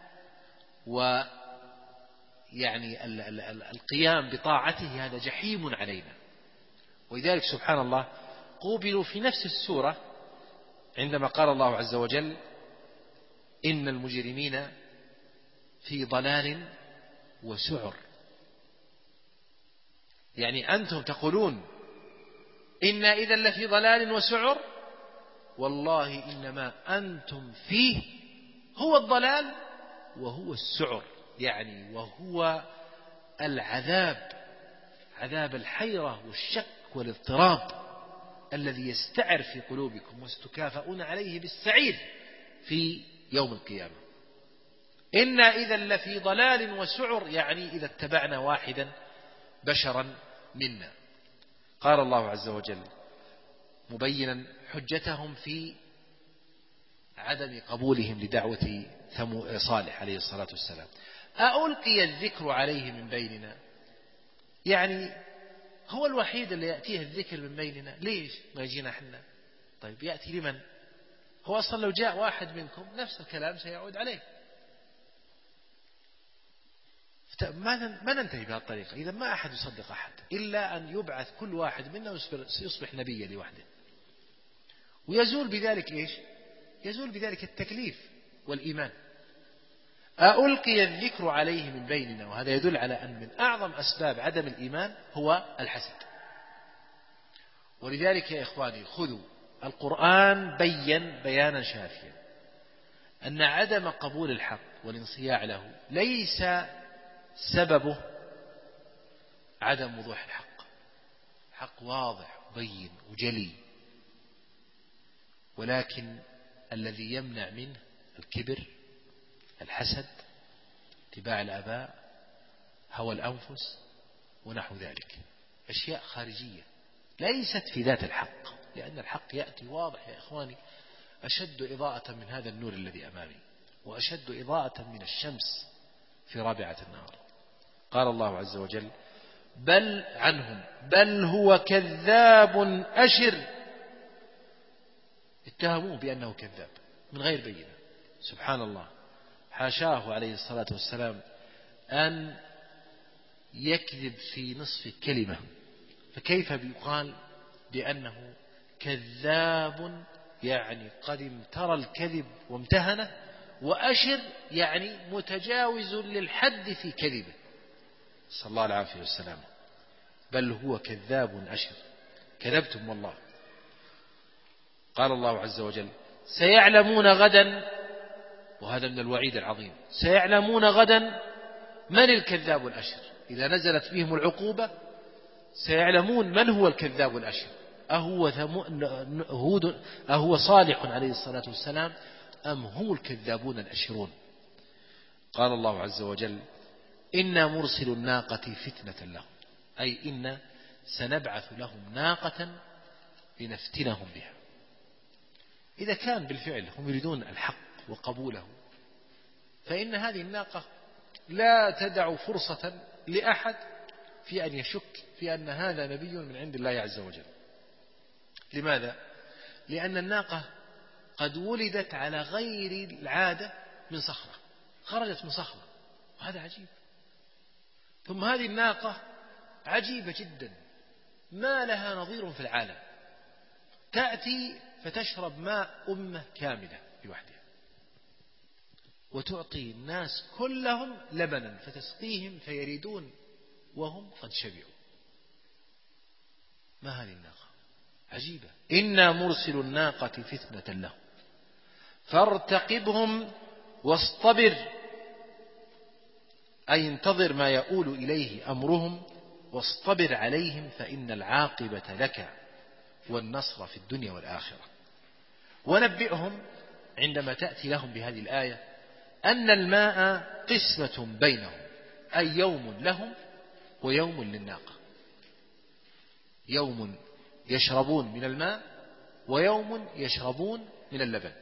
ويعني القيام بطاعته هذا جحيم علينا. ولذلك سبحان الله قوبلوا في نفس السورة عندما قال الله عز وجل إن المجرمين في ضلال وسعر. يعني أنتم تقولون إنا إذا لفي ضلال وسعر، والله إنما أنتم فيه هو الضلال وهو السعر، يعني وهو العذاب، عذاب الحيرة والشك والاضطراب الذي يستعر في قلوبكم وستكافؤون عليه بالسعير في يوم القيامة. إنا إذا لفي ضلال وسعر، يعني إذا اتبعنا واحدا بشرا منا. قال الله عز وجل مبينا حجتهم في عدم قبولهم لدعوة صالح عليه الصلاة والسلام: أألقي الذكر عليه من بيننا؟ يعني هو الوحيد اللي يأتيه الذكر من بيننا، ليش ما يجينا احنا؟ طيب يأتي لمن؟ هو أصلا لو جاء واحد منكم نفس الكلام سيعود عليه. ما ننتهي بهذه الطريقة. إذا ما أحد يصدق أحد إلا أن يبعث كل واحد منا ويصبح نبيا لوحده، ويزول بذلك إيش؟ يزول بذلك التكليف والإيمان. ألقي الذكر عليه من بيننا، وهذا يدل على أن من أعظم أسباب عدم الإيمان هو الحسد. ولذلك يا إخواني خذوا القرآن بيانا شافيا أن عدم قبول الحق والانصياع له ليس سببه عدم وضوح الحق. الحق واضح بين وجلي، ولكن الذي يمنع منه الكبر، الحسد، اتباع الآباء، هوى الأنفس ونحو ذلك، أشياء خارجية ليست في ذات الحق. لأن الحق يأتي واضح يا إخواني، أشد إضاءة من هذا النور الذي أمامي، وأشد إضاءة من الشمس في رابعة النهار. قال الله عز وجل: بل عنهم بل هو كذاب أشر. اتهموه بأنه كذاب من غير بينة. سبحان الله، حاشاه عليه الصلاة والسلام أن يكذب في نصف كلمة، فكيف بيقال بأنه كذاب؟ يعني قد امترى الكذب وامتهنه، وأشر يعني متجاوز للحد في كذبه، صلى الله العافية والسلام. بل هو كذاب أشر، كذبتم والله. قال الله عز وجل: سيعلمون غدا، وهذا من الوعيد العظيم، سيعلمون غدا من الكذاب الأشر. إذا نزلت بهم العقوبة سيعلمون من هو الكذاب الأشر، أهو صالح عليه الصلاة والسلام أم هم الكذابون الأشرون. قال الله عز وجل: إنا مرسل الناقة فتنة لهم، أي إن سنبعث لهم ناقة لنفتنهم بها. إذا كان بالفعل هم يريدون الحق وقبوله، فإن هذه الناقة لا تدع فرصة لأحد في أن يشك في أن هذا نبي من عند الله عز وجل. لماذا؟ لأن الناقة قد ولدت على غير العادة من صخرة، خرجت من صخرة، وهذا عجيب. ثم هذه الناقة عجيبة جدا، ما لها نظير في العالم، تأتي فتشرب ماء أمة كاملة لوحدها، وتعطي الناس كلهم لبنا فتسقيهم فيريدون وهم قد شبعوا. ما هذه الناقة عجيبة. إنا مرسل الناقة فتنة لهم فارتقبهم واصطبر، أي انتظر ما يؤول إليه أمرهم، واصطبر عليهم فإن العاقبة لك والنصر في الدنيا والآخرة. ونبئهم عندما تأتي لهم بهذه الآية أن الماء قسمة بينهم، أي يوم لهم ويوم للناقة، يوم يشربون من الماء ويوم يشربون من اللبن.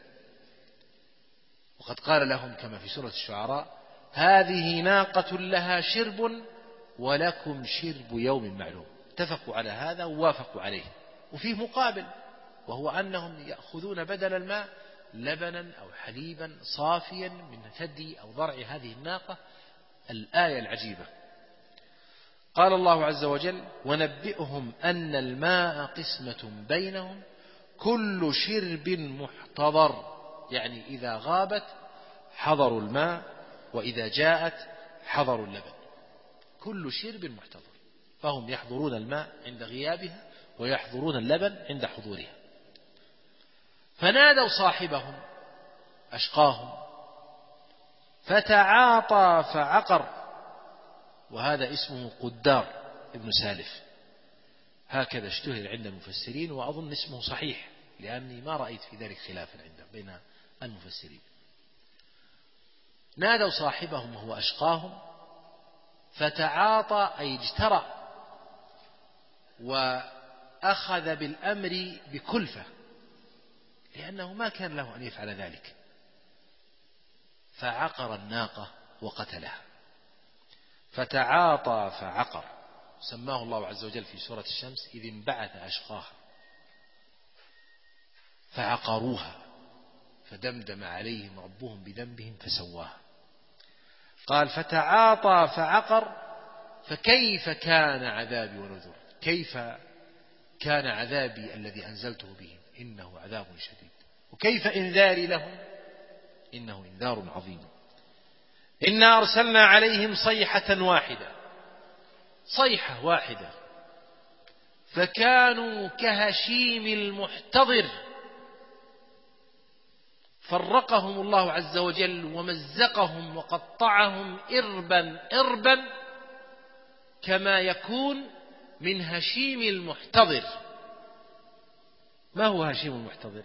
وقد قال لهم كما في سورة الشعراء: هذه ناقة لها شرب ولكم شرب يوم معلوم. اتفقوا على هذا ووافقوا عليه. وفيه مقابل، وهو أنهم يأخذون بدل الماء لبنا أو حليبا صافيا من ثدي أو ضرع هذه الناقة. الآية العجيبة. قال الله عز وجل: ونبئهم أن الماء قسمة بينهم كل شرب محتضر، يعني إذا غابت حضروا الماء، وإذا جاءت حضروا اللبن. كل شرب محتضر، فهم يحضرون الماء عند غيابها ويحضرون اللبن عند حضورها. فنادوا صاحبهم أشقاهم فتعاطى فعقر، وهذا اسمه قدار ابن سالف، هكذا اشتهر عند المفسرين، وأظن اسمه صحيح لأني ما رأيت في ذلك خلافا بين المفسرين. نادوا صاحبهم وهو أشقاهم فتعاطى، أي اجترأ وأخذ بالأمر بكلفة، لأنه ما كان له أن يفعل ذلك، فعقر الناقة وقتلها. فتعاطى فعقر، سماه الله عز وجل في سورة الشمس إذ انبعث أشقاها فعقروها فدمدم عليهم ربهم بذنبهم فسواها. قال فتعاطى فعقر فكيف كان عذابي ونذر. كيف كان عذابي الذي أنزلته بهم إنه عذاب شديد، وكيف إنذاري لهم إنه إنذار عظيم. إنا أرسلنا عليهم صيحة واحدة، صيحة واحدة، فكانوا كهشيم المحتضر. فرقهم الله عز وجل ومزقهم وقطعهم إربا إربا كما يكون من هشيم المحتضر. ما هو هشيم المحتضر؟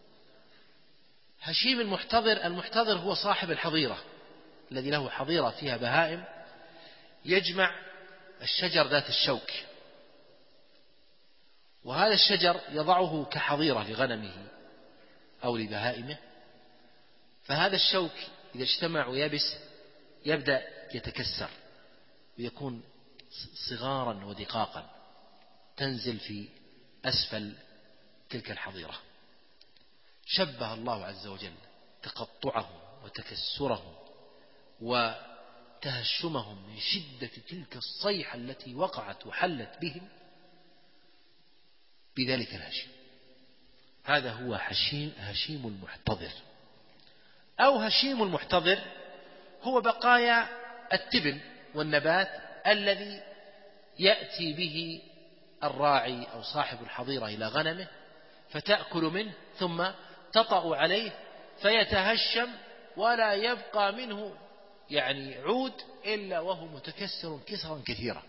هشيم المحتضر، المحتضر هو صاحب الحظيرة الذي له حظيرة فيها بهائم، يجمع الشجر ذات الشوك، وهذا الشجر يضعه كحظيرة لغنمه أو لبهائمه، فهذا الشوك إذا اجتمع ويبس يبدأ يتكسر ويكون صغارا ودقاقا تنزل في أسفل تلك الحظيرة. شبه الله عز وجل تقطعهم وتكسرهم وتهشمهم من شدة تلك الصيحة التي وقعت وحلت بهم بذلك الهشيم. هذا هو هشيم المحتضر. أو هشيم المحتضر هو بقايا التبن والنبات الذي يأتي به الراعي أو صاحب الحظيرة إلى غنمه فتأكل منه ثم تطأ عليه فيتهشم ولا يبقى منه عود إلا وهو متكسر كسرا كثيرا.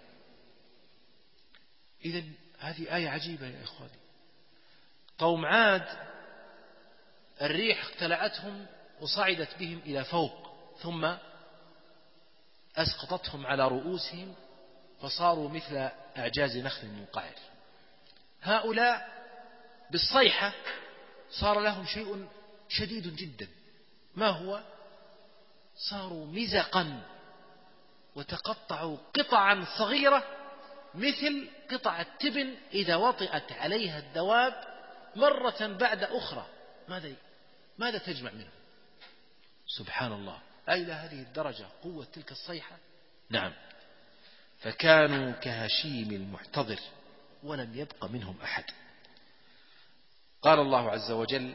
إذن هذه آية عجيبة يا إخواني. قوم عاد الريح اقتلعتهم وصعدت بهم إلى فوق ثم أسقطتهم على رؤوسهم فصاروا مثل أعجاز نخل منقعر. هؤلاء بالصيحة صار لهم شيء شديد جدا. ما هو؟ صاروا مزقا وتقطعوا قطعا صغيرة مثل قطع التبن إذا وطئت عليها الدواب مرة بعد أخرى. ماذا تجمع منه؟ سبحان الله، إلى هذه الدرجة قوة تلك الصيحة. نعم، فكانوا كهشيم المحتضر ولم يبق منهم أحد. قال الله عز وجل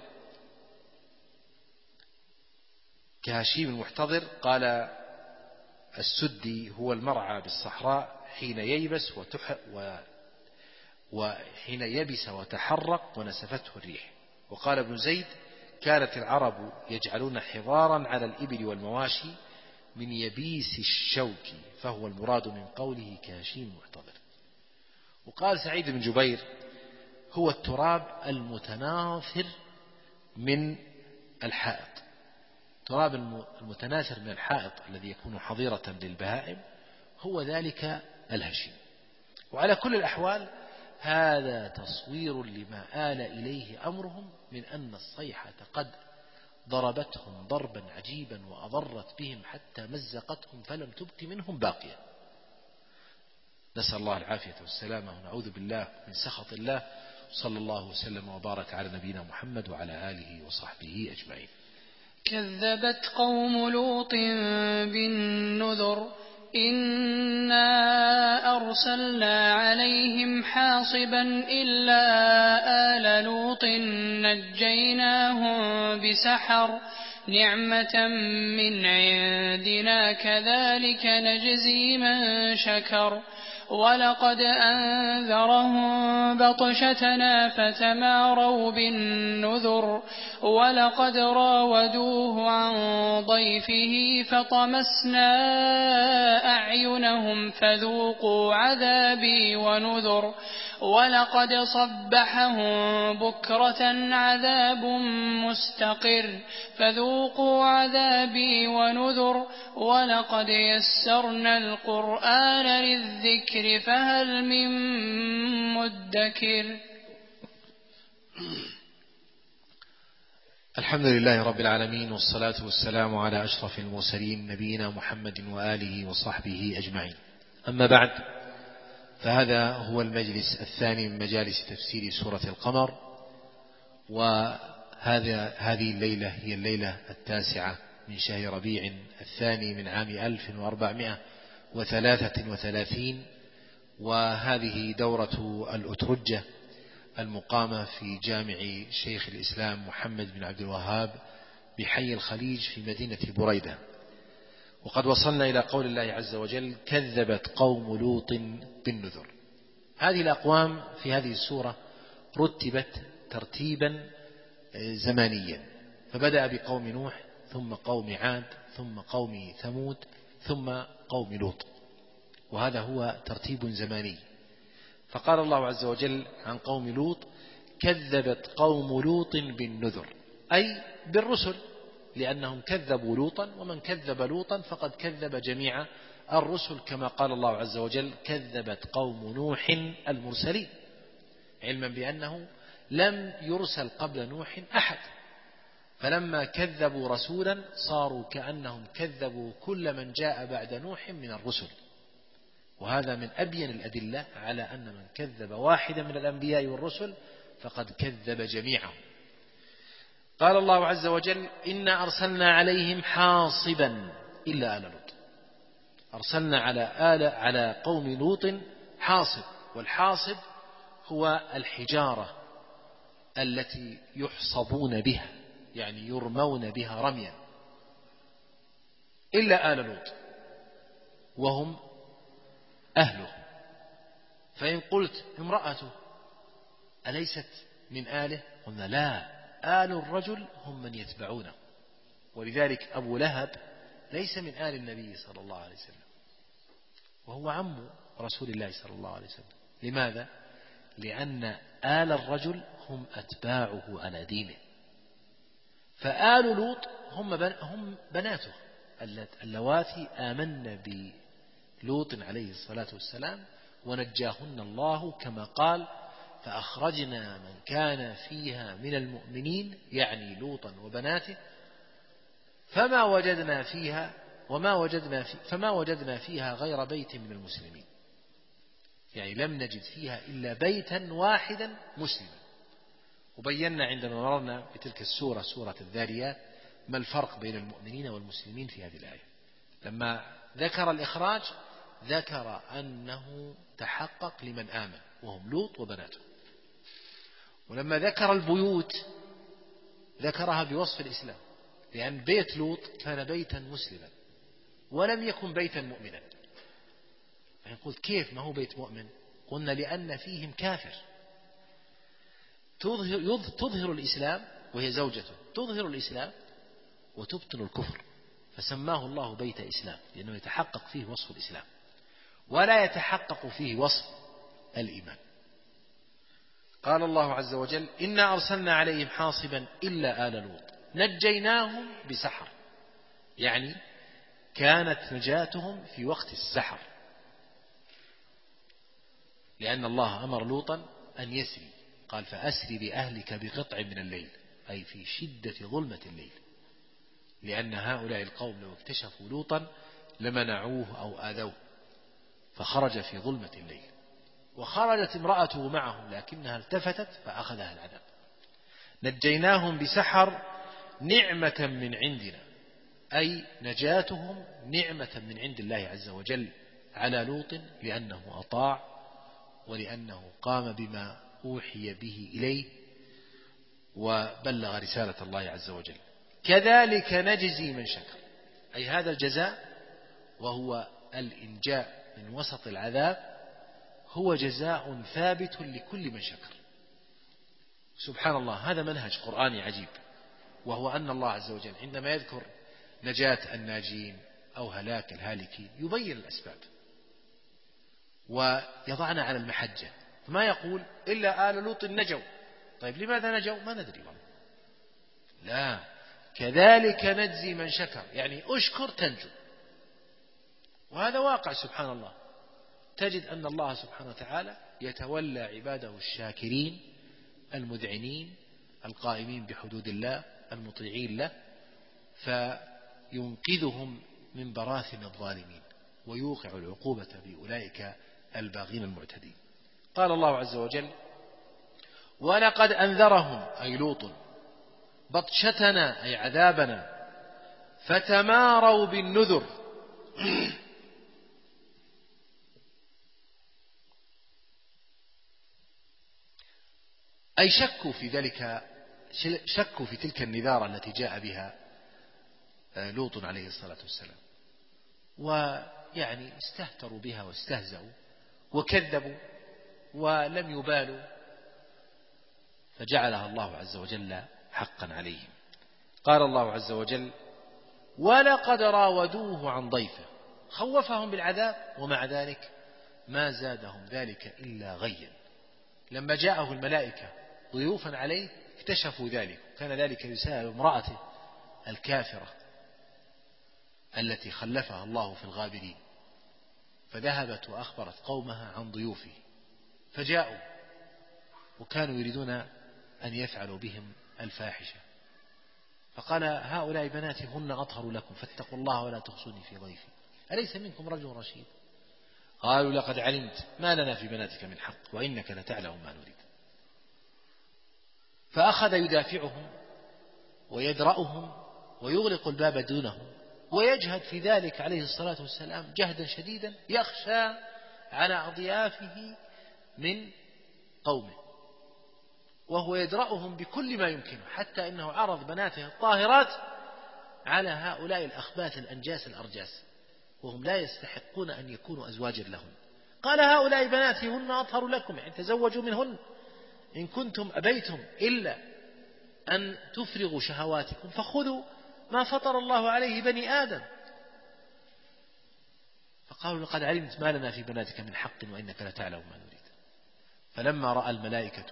كهشيم المحتضر، قال السدي هو المرعى بالصحراء حين ييبس وحين يبس وتحرق ونسفته الريح. وقال ابن زيد كانت العرب يجعلون حضارا على الإبل والمواشي من يبيس الشوك، فهو المراد من قوله كهشيم محتضر. وقال سعيد بن جبير هو التراب المتناثر من الحائط، التراب المتناثر من الحائط الذي يكون حظيرة للبهائم هو ذلك الهشيم. وعلى كل الأحوال هذا تصوير لما آل إليه أمرهم من أن الصيحة قد ضربتهم ضربا عجيبا وأضرت بهم حتى مزقتهم فلم تبق منهم باقية. نسأل الله العافية والسلامة ونعوذ بالله من سخط الله. صلى الله وسلم وبارك على نبينا محمد وعلى آله وصحبه أجمعين. كذبت قوم لوط بالنذر إنا أرسلنا عليهم حاصبا إلا آل لوط نجيناهم بسحر نعمة من عندنا كذلك نجزي من شكر. ولقد أنذرهم بطشتنا فتماروا بالنذر ولقد راودوه عن ضيفه فطمسنا أعينهم فذوقوا عذابي ونذر. ولقد صبحهم بكرة عذاب مستقر فذوقوا عذابي ونذر. ولقد يسرنا القرآن للذكر فهل من مدكر. الحمد لله رب العالمين، والصلاة والسلام على أشرف المرسلين نبينا محمد وآله وصحبه أجمعين. أما بعد، فهذا هو المجلس الثاني من مجالس تفسير سورة القمر، هذه الليلة هي الليلة 9 من شهر ربيع الثاني من عام 1433، وهذه دورة الأترجة المقامة في جامع شيخ الإسلام محمد بن عبد الوهاب بحي الخليج في مدينة بريدة. وقد وصلنا إلى قول الله عز وجل: كذبت قوم لوط بالنذر. هذه الأقوام في هذه السورة رتبت ترتيبا زمانيا، فبدأ بقوم نوح، ثم قوم عاد، ثم قوم ثمود، ثم قوم لوط، وهذا هو ترتيب زماني. فقال الله عز وجل عن قوم لوط: كذبت قوم لوط بالنذر، أي بالرسل، لأنهم كذبوا لوطا، ومن كذب لوطا فقد كذب جميع الرسل، كما قال الله عز وجل: كذبت قوم نوح المرسلين، علما بأنه لم يرسل قبل نوح أحد، فلما كذبوا رسولا صاروا كأنهم كذبوا كل من جاء بعد نوح من الرسل. وهذا من أبين الأدلة على أن من كذب واحدا من الأنبياء والرسل فقد كذب جميعهم. قال الله عز وجل: إنا أرسلنا عليهم حاصبا إلا آل لوط. أرسلنا على قوم لوط حاصب، والحاصب هو الحجارة التي يحصبون بها، يعني يرمون بها رميا، إلا آل لوط وهم أهله. فإن قلت امرأته أليست من آله؟ قلنا لا، آل الرجل هم من يتبعونه، ولذلك أبو لهب ليس من آل النبي صلى الله عليه وسلم، وهو عم رسول الله صلى الله عليه وسلم. لماذا؟ لأن آل الرجل هم أتباعه على دينه، فآل لوط هم بناته اللواتي آمن بلوط عليه الصلاة والسلام ونجاهن الله، كما قال: فأخرجنا من كان فيها من المؤمنين، يعني لوطا وبناته، فما وجدنا فيها غير بيت من المسلمين، يعني لم نجد فيها إلا بيتا واحدا مسلما. وبينا عندما مررنا بتلك السورة، سورة الذاريات، ما الفرق بين المؤمنين والمسلمين في هذه الآية. لما ذكر الإخراج ذكر أنه تحقق لمن آمن وهم لوط وبناته، ولما ذكر البيوت ذكرها بوصف الإسلام، لأن بيت لوط كان بيتا مسلما ولم يكن بيتا مؤمنا. فنقول كيف ما هو بيت مؤمن؟ قلنا لأن فيهم كافر تظهر الإسلام وهي زوجته، تظهر الإسلام وتبطن الكفر، فسماه الله بيت إسلام، لأنه يتحقق فيه وصف الإسلام ولا يتحقق فيه وصف الإيمان. قال الله عز وجل: إنا أرسلنا عليهم حاصبا إلا آل لوط نجيناهم بسحر، يعني كانت نجاتهم في وقت السحر، لأن الله أمر لوطا أن يسري، قال: فأسري بأهلك بقطع من الليل، أي في شدة ظلمة الليل، لأن هؤلاء القوم لو اكتشفوا لوطا لمنعوه أو آذوه، فخرج في ظلمة الليل، وخرجت امرأته معهم لكنها التفتت فأخذها العذاب. نجيناهم بسحر نعمة من عندنا، أي نجاتهم نعمة من عند الله عز وجل على لوط، لأنه أطاع ولأنه قام بما أوحي به إليه وبلغ رسالة الله عز وجل. كذلك نجزي من شكر، أي هذا الجزاء وهو الإنجاء من وسط العذاب هو جزاء ثابت لكل من شكر. سبحان الله، هذا منهج قرآني عجيب، وهو أن الله عز وجل عندما يذكر نجاة الناجين أو هلاك الهالكين يبين الأسباب ويضعنا على المحجة، فما يقول إلا آل لوط نجوا. طيب لماذا نجوا؟ ما ندري والله. لا، كذلك نجزي من شكر، يعني أشكر تنجو، وهذا واقع سبحان الله. تجد أن الله سبحانه وتعالى يتولى عباده الشاكرين المذعنين القائمين بحدود الله المطيعين له، فينقذهم من براثن الظالمين ويوقع العقوبة بأولئك الباغين المعتدين. قال الله عز وجل: ولقد أنذرهم أي لوط بطشتنا أي عذابنا فتماروا بالنذر أي شكوا في تلك النذارة التي جاء بها لوط عليه الصلاة والسلام، ويعني استهتروا بها واستهزأوا وكذبوا ولم يبالوا، فجعلها الله عز وجل حقا عليهم. قال الله عز وجل: ولقد راودوه عن ضيفه، خوفهم بالعذاب ومع ذلك ما زادهم ذلك إلا غيا. لما جاءه الملائكة ضيوفا عليه اكتشفوا ذلك، كان ذلك يساءل امرأته الكافرة التي خلفها الله في الغابرين، فذهبت وأخبرت قومها عن ضيوفه، فجاءوا وكانوا يريدون أن يفعلوا بهم الفاحشة، فقال: هؤلاء بناتي هن أطهر لكم فاتقوا الله ولا تخزوني في ضيفي، أليس منكم رجل رشيد؟ قالوا: لقد علمت ما لنا في بناتك من حق وإنك لتعلم ما نريد. فأخذ يدافعهم ويدرأهم ويغلق الباب دونهم، ويجهد في ذلك عليه الصلاة والسلام جهدا شديدا، يخشى على أضيافه من قومه، وهو يدرأهم بكل ما يمكنه، حتى إنه عرض بناته الطاهرات على هؤلاء الأخباث الأنجاس الأرجاس، وهم لا يستحقون أن يكونوا أزواجا لهم. قال: هؤلاء بناتي هن أطهر لكم، يعني تزوجوا منهن إن كنتم أبيتم إلا أن تفرغوا شهواتكم فخذوا ما فطر الله عليه بني آدم. فقالوا: لقد علمت ما لنا في بناتك من حق وإنك لتعلم ما نريد. فلما رأى الملائكة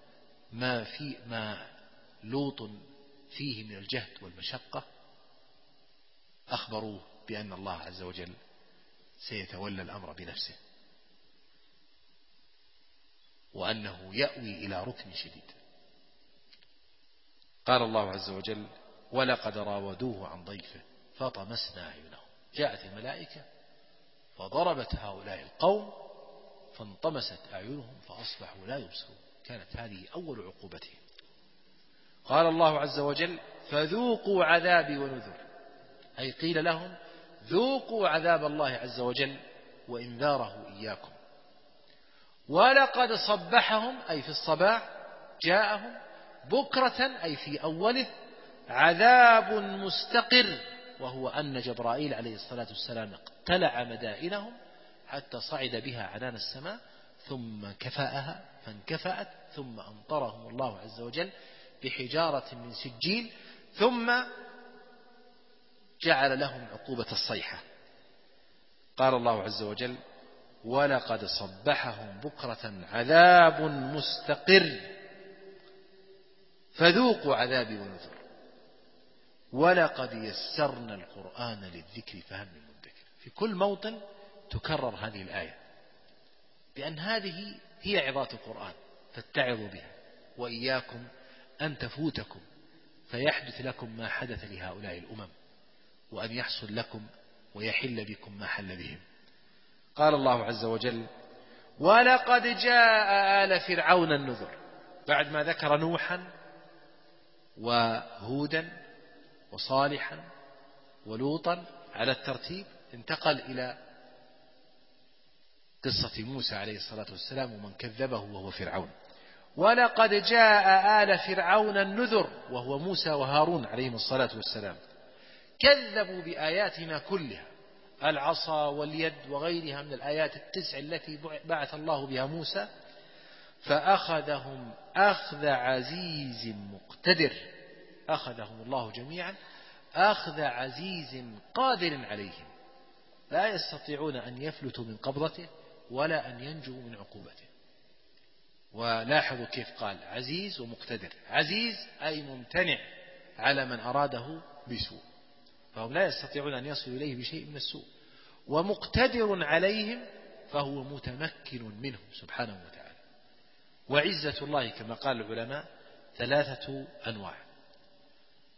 ما لوط فيه من الجهد والمشقة أخبروه بأن الله عز وجل سيتولى الأمر بنفسه، وأنه يأوي إلى ركن شديد. قال الله عز وجل: ولقد راودوه عن ضيفه فطمسنا أعينهم. جاءت الملائكة فضربت هؤلاء القوم فانطمست أعينهم فأصبحوا لا يبصرون. كانت هذه أول عقوبتهم. قال الله عز وجل: فذوقوا عذابي ونذر، أي قيل لهم: ذوقوا عذاب الله عز وجل وإنذاره إياكم. ولقد صبحهم أي في الصباح جاءهم، بكرة أي في أوله، عذاب مستقر، وهو أن جبرائيل عليه الصلاة والسلام اقتلع مدائنهم حتى صعد بها عنان السماء ثم كفأها فانكفأت، ثم أمطرهم الله عز وجل بحجارة من سجيل، ثم جعل لهم عقوبة الصيحة. قال الله عز وجل: ولقد صبحهم بكرة عذاب مستقر فذوقوا عذابي ونذر ولقد يسرنا القرآن للذكر فهل من مدكر. في كل موطن تكرر هذه الآية، لأن هذه هي عظات القرآن، فاتعظوا بها وإياكم أن تفوتكم فيحدث لكم ما حدث لهؤلاء الأمم، وأن يحصل لكم ويحل بكم ما حل بهم. قال الله عز وجل: ولقد جاء آل فرعون النذر. بعد ما ذكر نوحا وهودا وصالحا ولوطا على الترتيب، انتقل إلى قصة موسى عليه الصلاة والسلام ومن كذبه وهو فرعون. ولقد جاء آل فرعون النذر، وهو موسى وهارون عليهم الصلاة والسلام، كذبوا بآياتنا كلها، العصا واليد وغيرها من الآيات التسع التي بعث الله بها موسى، فأخذهم أخذ عزيز مقتدر. أخذهم الله جميعا أخذ عزيز قادر عليهم، لا يستطيعون أن يفلتوا من قبضته ولا أن ينجوا من عقوبته. ولاحظوا كيف قال عزيز ومقتدر. عزيز أي ممتنع على من أراده بسوء، فهم لا يستطيعون أن يصلوا إليه بشيء من السوء، ومقتدر عليهم فهو متمكن منه سبحانه وتعالى. وعزة الله كما قال العلماء 3 أنواع: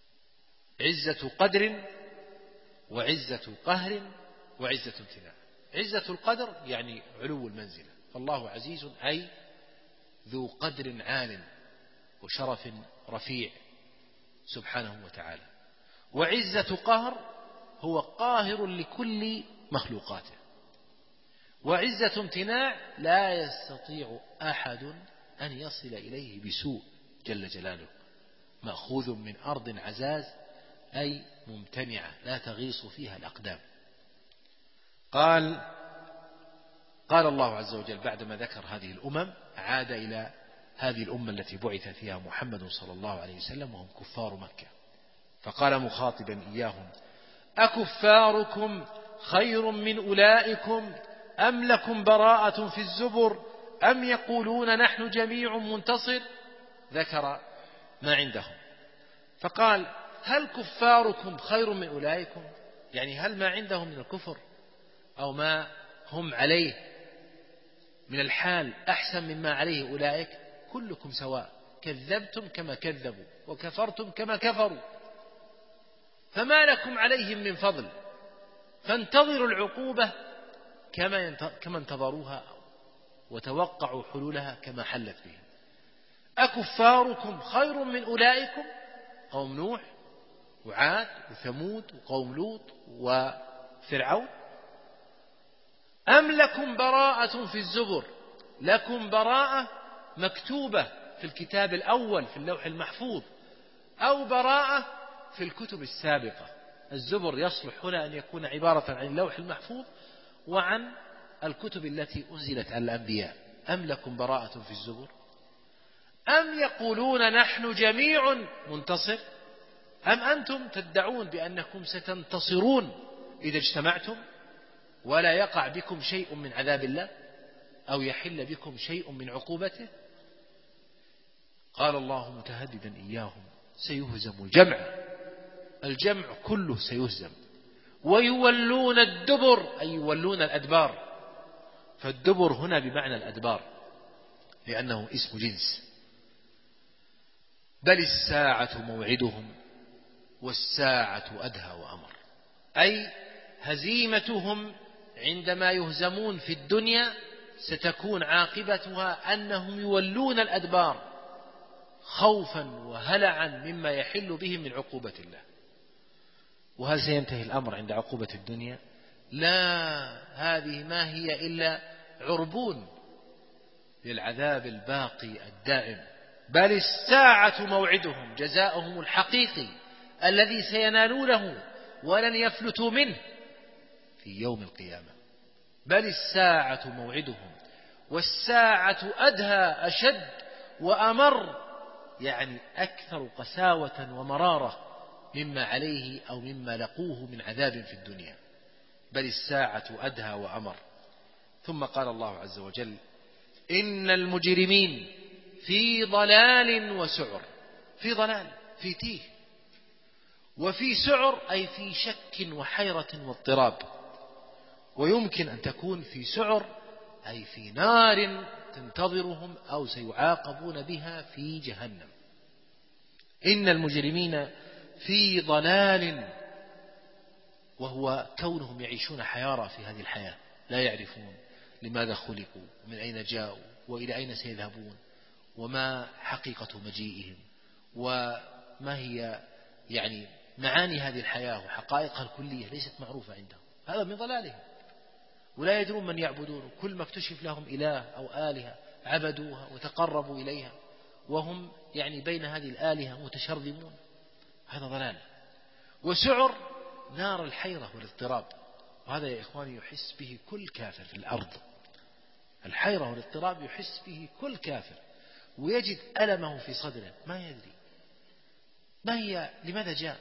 عزة قدر وعزة قهر وعزة امتناع. عزة القدر يعني علو المنزلة، فالله عزيز أي ذو قدر عال وشرف رفيع سبحانه وتعالى. وعزة قهر هو قاهر لكل مخلوقاته. وعزة امتناع لا يستطيع أحد أن يصل إليه بسوء جل جلاله، مأخوذ من أرض عزاز أي ممتنعة لا تغيص فيها الأقدام. قال الله عز وجل بعدما ذكر هذه الأمم عاد إلى هذه الأمة التي بعث فيها محمد صلى الله عليه وسلم وهم كفار مكة، فقال مخاطبا إياهم: أكفاركم خير من أولئكم أم لكم براءة في الزبر أم يقولون نحن جميع منتصر. ذكر ما عندهم فقال: هل كفاركم خير من أولئكم؟ يعني هل ما عندهم من الكفر أو ما هم عليه من الحال أحسن مما عليه أولئك؟ كلكم سواء، كذبتم كما كذبوا وكفرتم كما كفروا، فما لكم عليهم من فضل، فانتظروا العقوبة كما انتظروها وتوقعوا حلولها كما حلت بهم. أكفاركم خير من أولئكم، قوم نوح وعاد وثمود وقوم لوط وفرعون، أم لكم براءة في الزبر؟ لكم براءة مكتوبة في الكتاب الأول في اللوح المحفوظ، أو براءة في الكتب السابقة. الزبر يصلح هنا أن يكون عبارة عن اللوح المحفوظ وعن الكتب التي أنزلت على الأنبياء. أم لكم براءة في الزبر أم يقولون نحن جميع منتصر، أم أنتم تدعون بأنكم ستنتصرون إذا اجتمعتم ولا يقع بكم شيء من عذاب الله أو يحل بكم شيء من عقوبته. قال الله متهددا إياهم: سيهزم الجمع كله سيهزم، ويولون الدبر أي يولون الأدبار، فالدبر هنا بمعنى الأدبار لأنه اسم جنس. بل الساعة موعدهم والساعة أدهى وأمر، أي هزيمتهم عندما يهزمون في الدنيا ستكون عاقبتها أنهم يولون الأدبار خوفا وهلعا مما يحل بهم من عقوبة الله. وهل سينتهي الأمر عند عقوبة الدنيا؟ لا، هذه ما هي إلا عربون للعذاب الباقي الدائم. بل الساعة موعدهم، جزاؤهم الحقيقي الذي سينالونه ولن يفلتوا منه في يوم القيامة. بل الساعة موعدهم والساعة أدهى أشد وأمر، يعني أكثر قساوة ومرارة مما عليه أو مما لقوه من عذاب في الدنيا. بل الساعة أدهى وأمر. ثم قال الله عز وجل: إن المجرمين في ضلال وسعر. في ضلال، في تيه، وفي سعر أي في شك وحيرة واضطراب. ويمكن أن تكون في سعر أي في نار تنتظرهم أو سيعاقبون بها في جهنم. إن المجرمين في ضلال، وهو كونهم يعيشون حيارى في هذه الحياة، لا يعرفون لماذا خلقوا ومن أين جاءوا وإلى أين سيذهبون وما حقيقة مجيئهم وما هي يعني معاني هذه الحياة وحقائقها الكلية ليست معروفة عندهم. هذا من ضلالهم، ولا يدرون من يعبدون. كل ما اكتشف لهم إله أو آلهة عبدوها وتقربوا إليها وهم يعني بين هذه الآلهة متشرذمون. هذا ضلال. وسعر نار الحيرة والاضطراب، وهذا يا إخواني يحس به كل كافر في الأرض. الحيرة والاضطراب يحس به كل كافر، ويجد ألمه في صدره ما يدري ما هي لماذا جاء،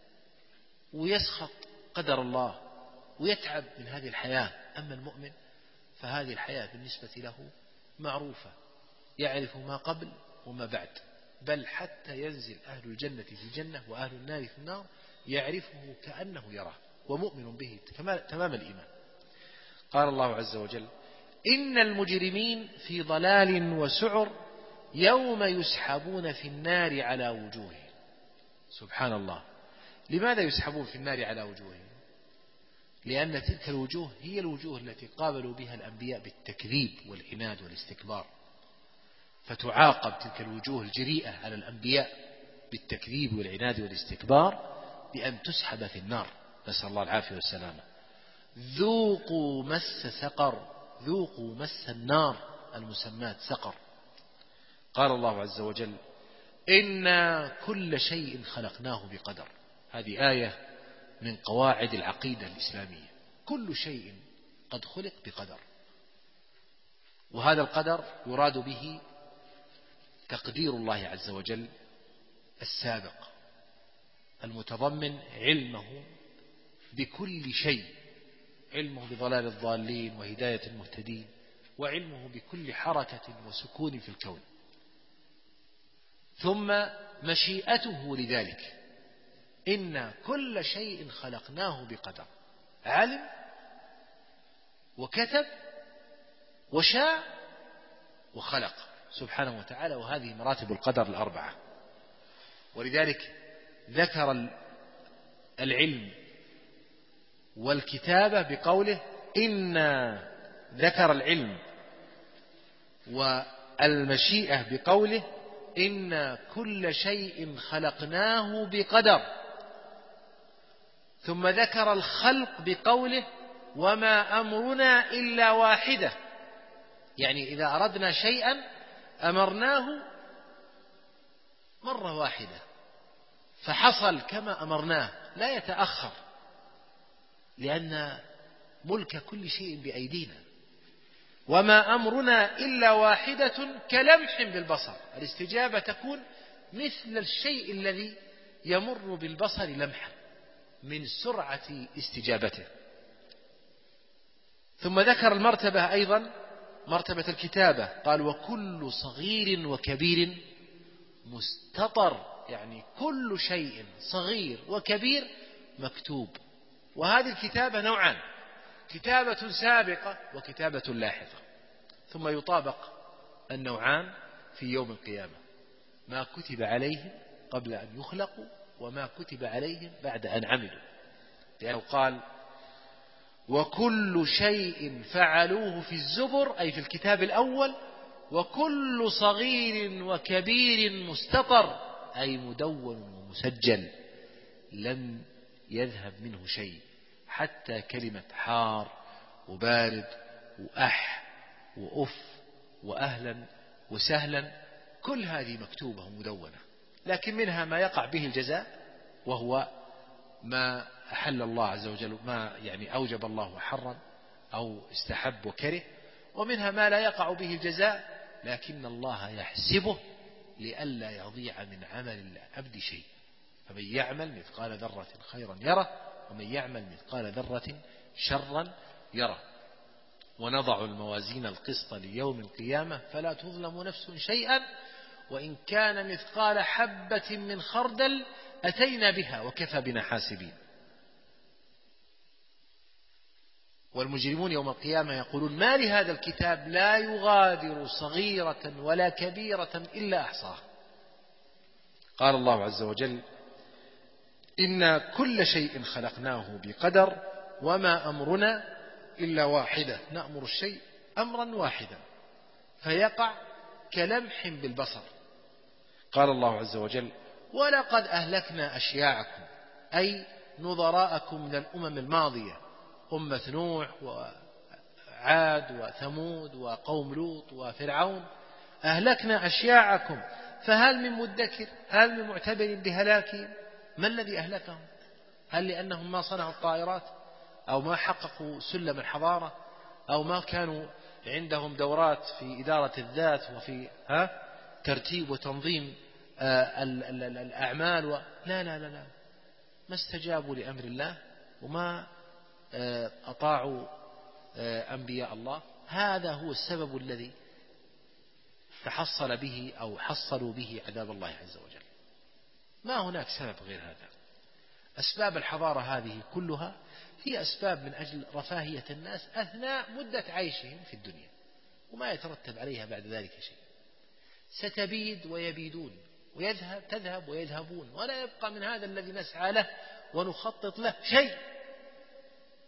ويسخط قدر الله ويتعب من هذه الحياة. أما المؤمن فهذه الحياة بالنسبة له معروفة، يعرف ما قبل وما بعد، بل حتى ينزل أهل الجنة في الجنة وأهل النار في النار يعرفه كأنه يراه ومؤمن به تمام الإيمان. قال الله عز وجل: إن المجرمين في ضلال وسعر يوم يسحبون في النار على وجوههم. سبحان الله، لماذا يسحبون في النار على وجوههم؟ لأن تلك الوجوه هي الوجوه التي قابلوا بها الأنبياء بالتكذيب والعناد والاستكبار، فتعاقب تلك الوجوه الجريئة على الأنبياء بالتكذيب والعناد والاستكبار بأن تسحب في النار، نسأل الله العافية والسلامة. ذوقوا مس سقر، ذوقوا مس النار المسمات سقر. قال الله عز وجل: إنا كل شيء خلقناه بقدر. هذه آية من قواعد العقيدة الإسلامية، كل شيء قد خلق بقدر، وهذا القدر يراد به تقدير الله عز وجل السابق المتضمن علمه بكل شيء، علمه بضلال الضالين وهداية المهتدين، وعلمه بكل حركة وسكون في الكون، ثم مشيئته لذلك. إن كل شيء خلقناه بقدر، علم وكتب وشاء وخلق سبحانه وتعالى، وهذه مراتب القدر الأربعة. ولذلك ذكر العلم والكتابة بقوله إنا، ذكر العلم والمشيئة بقوله إنا كل شيء خلقناه بقدر، ثم ذكر الخلق بقوله وما أمرنا إلا واحدة، يعني إذا أردنا شيئا أمرناه مرة واحدة فحصل كما أمرناه، لا يتأخر، لأن ملك كل شيء بأيدينا. وما أمرنا إلا واحدة كلمح بالبصر، الاستجابة تكون مثل الشيء الذي يمر بالبصر لمحا من سرعة استجابته. ثم ذكر المرتبة أيضا، مرتبة الكتابة، قال وكل صغير وكبير مستطر، يعني كل شيء صغير وكبير مكتوب. وهذه الكتابة نوعان: كتابة سابقة وكتابة لاحقة. ثم يطابق النوعان في يوم القيامة: ما كتب عليهم قبل أن يخلقوا وما كتب عليهم بعد أن عملوا، لأنه قال وكل شيء فعلوه في الزبر، أي في الكتاب الأول، وكل صغير وكبير مستطر، أي مدون ومسجل، لم يذهب منه شيء، حتى كلمة حار وبارد وأح وأف وأهلا وسهلا كل هذه مكتوبة ومدونة، لكن منها ما يقع به الجزاء وهو ما أحل الله عز وجل، ما يعني أوجب الله وحرم أو استحب وكره، ومنها ما لا يقع به الجزاء لكن الله يحسبه لئلا يضيع من عمل العبد شيء. فمن يعمل مثقال ذرة خيرا يره ومن يعمل مثقال ذرة شرا يره. ونضع الموازين القسط ليوم القيامة فلا تظلم نفس شيئا وإن كان مثقال حبة من خردل أتينا بها وكفى بنا حاسبين. والمجرمون يوم القيامة يقولون ما لهذا الكتاب لا يغادر صغيرة ولا كبيرة إلا أحصاها. قال الله عز وجل إنا كل شيء خلقناه بقدر وما أمرنا إلا واحدة، نأمر الشيء أمرا واحدا فيقع كلمح بالبصر. قال الله عز وجل ولقد أهلكنا أشياعكم، أي نظراءكم من الأمم الماضية، أمة نوح وعاد وثمود وقوم لوط وفرعون، أهلكنا أشياعكم فهل من مدكر، هل من معتبر بهلاكهم؟ ما الذي أهلكهم؟ هل لأنهم ما صنعوا الطائرات أو ما حققوا سلم الحضارة أو ما كانوا عندهم دورات في إدارة الذات وفي ترتيب وتنظيم الأعمال لا لا لا لا، ما استجابوا لأمر الله وما أطاعوا أنبياء الله. هذا هو السبب الذي تحصل به أو حصلوا به عذاب الله عز وجل، ما هناك سبب غير هذا. أسباب الحضارة هذه كلها هي أسباب من أجل رفاهية الناس أثناء مدة عيشهم في الدنيا، وما يترتب عليها بعد ذلك شيء. ستبيد ويبيدون تذهب ويذهبون، ولا يبقى من هذا الذي نسعى له ونخطط له شيء.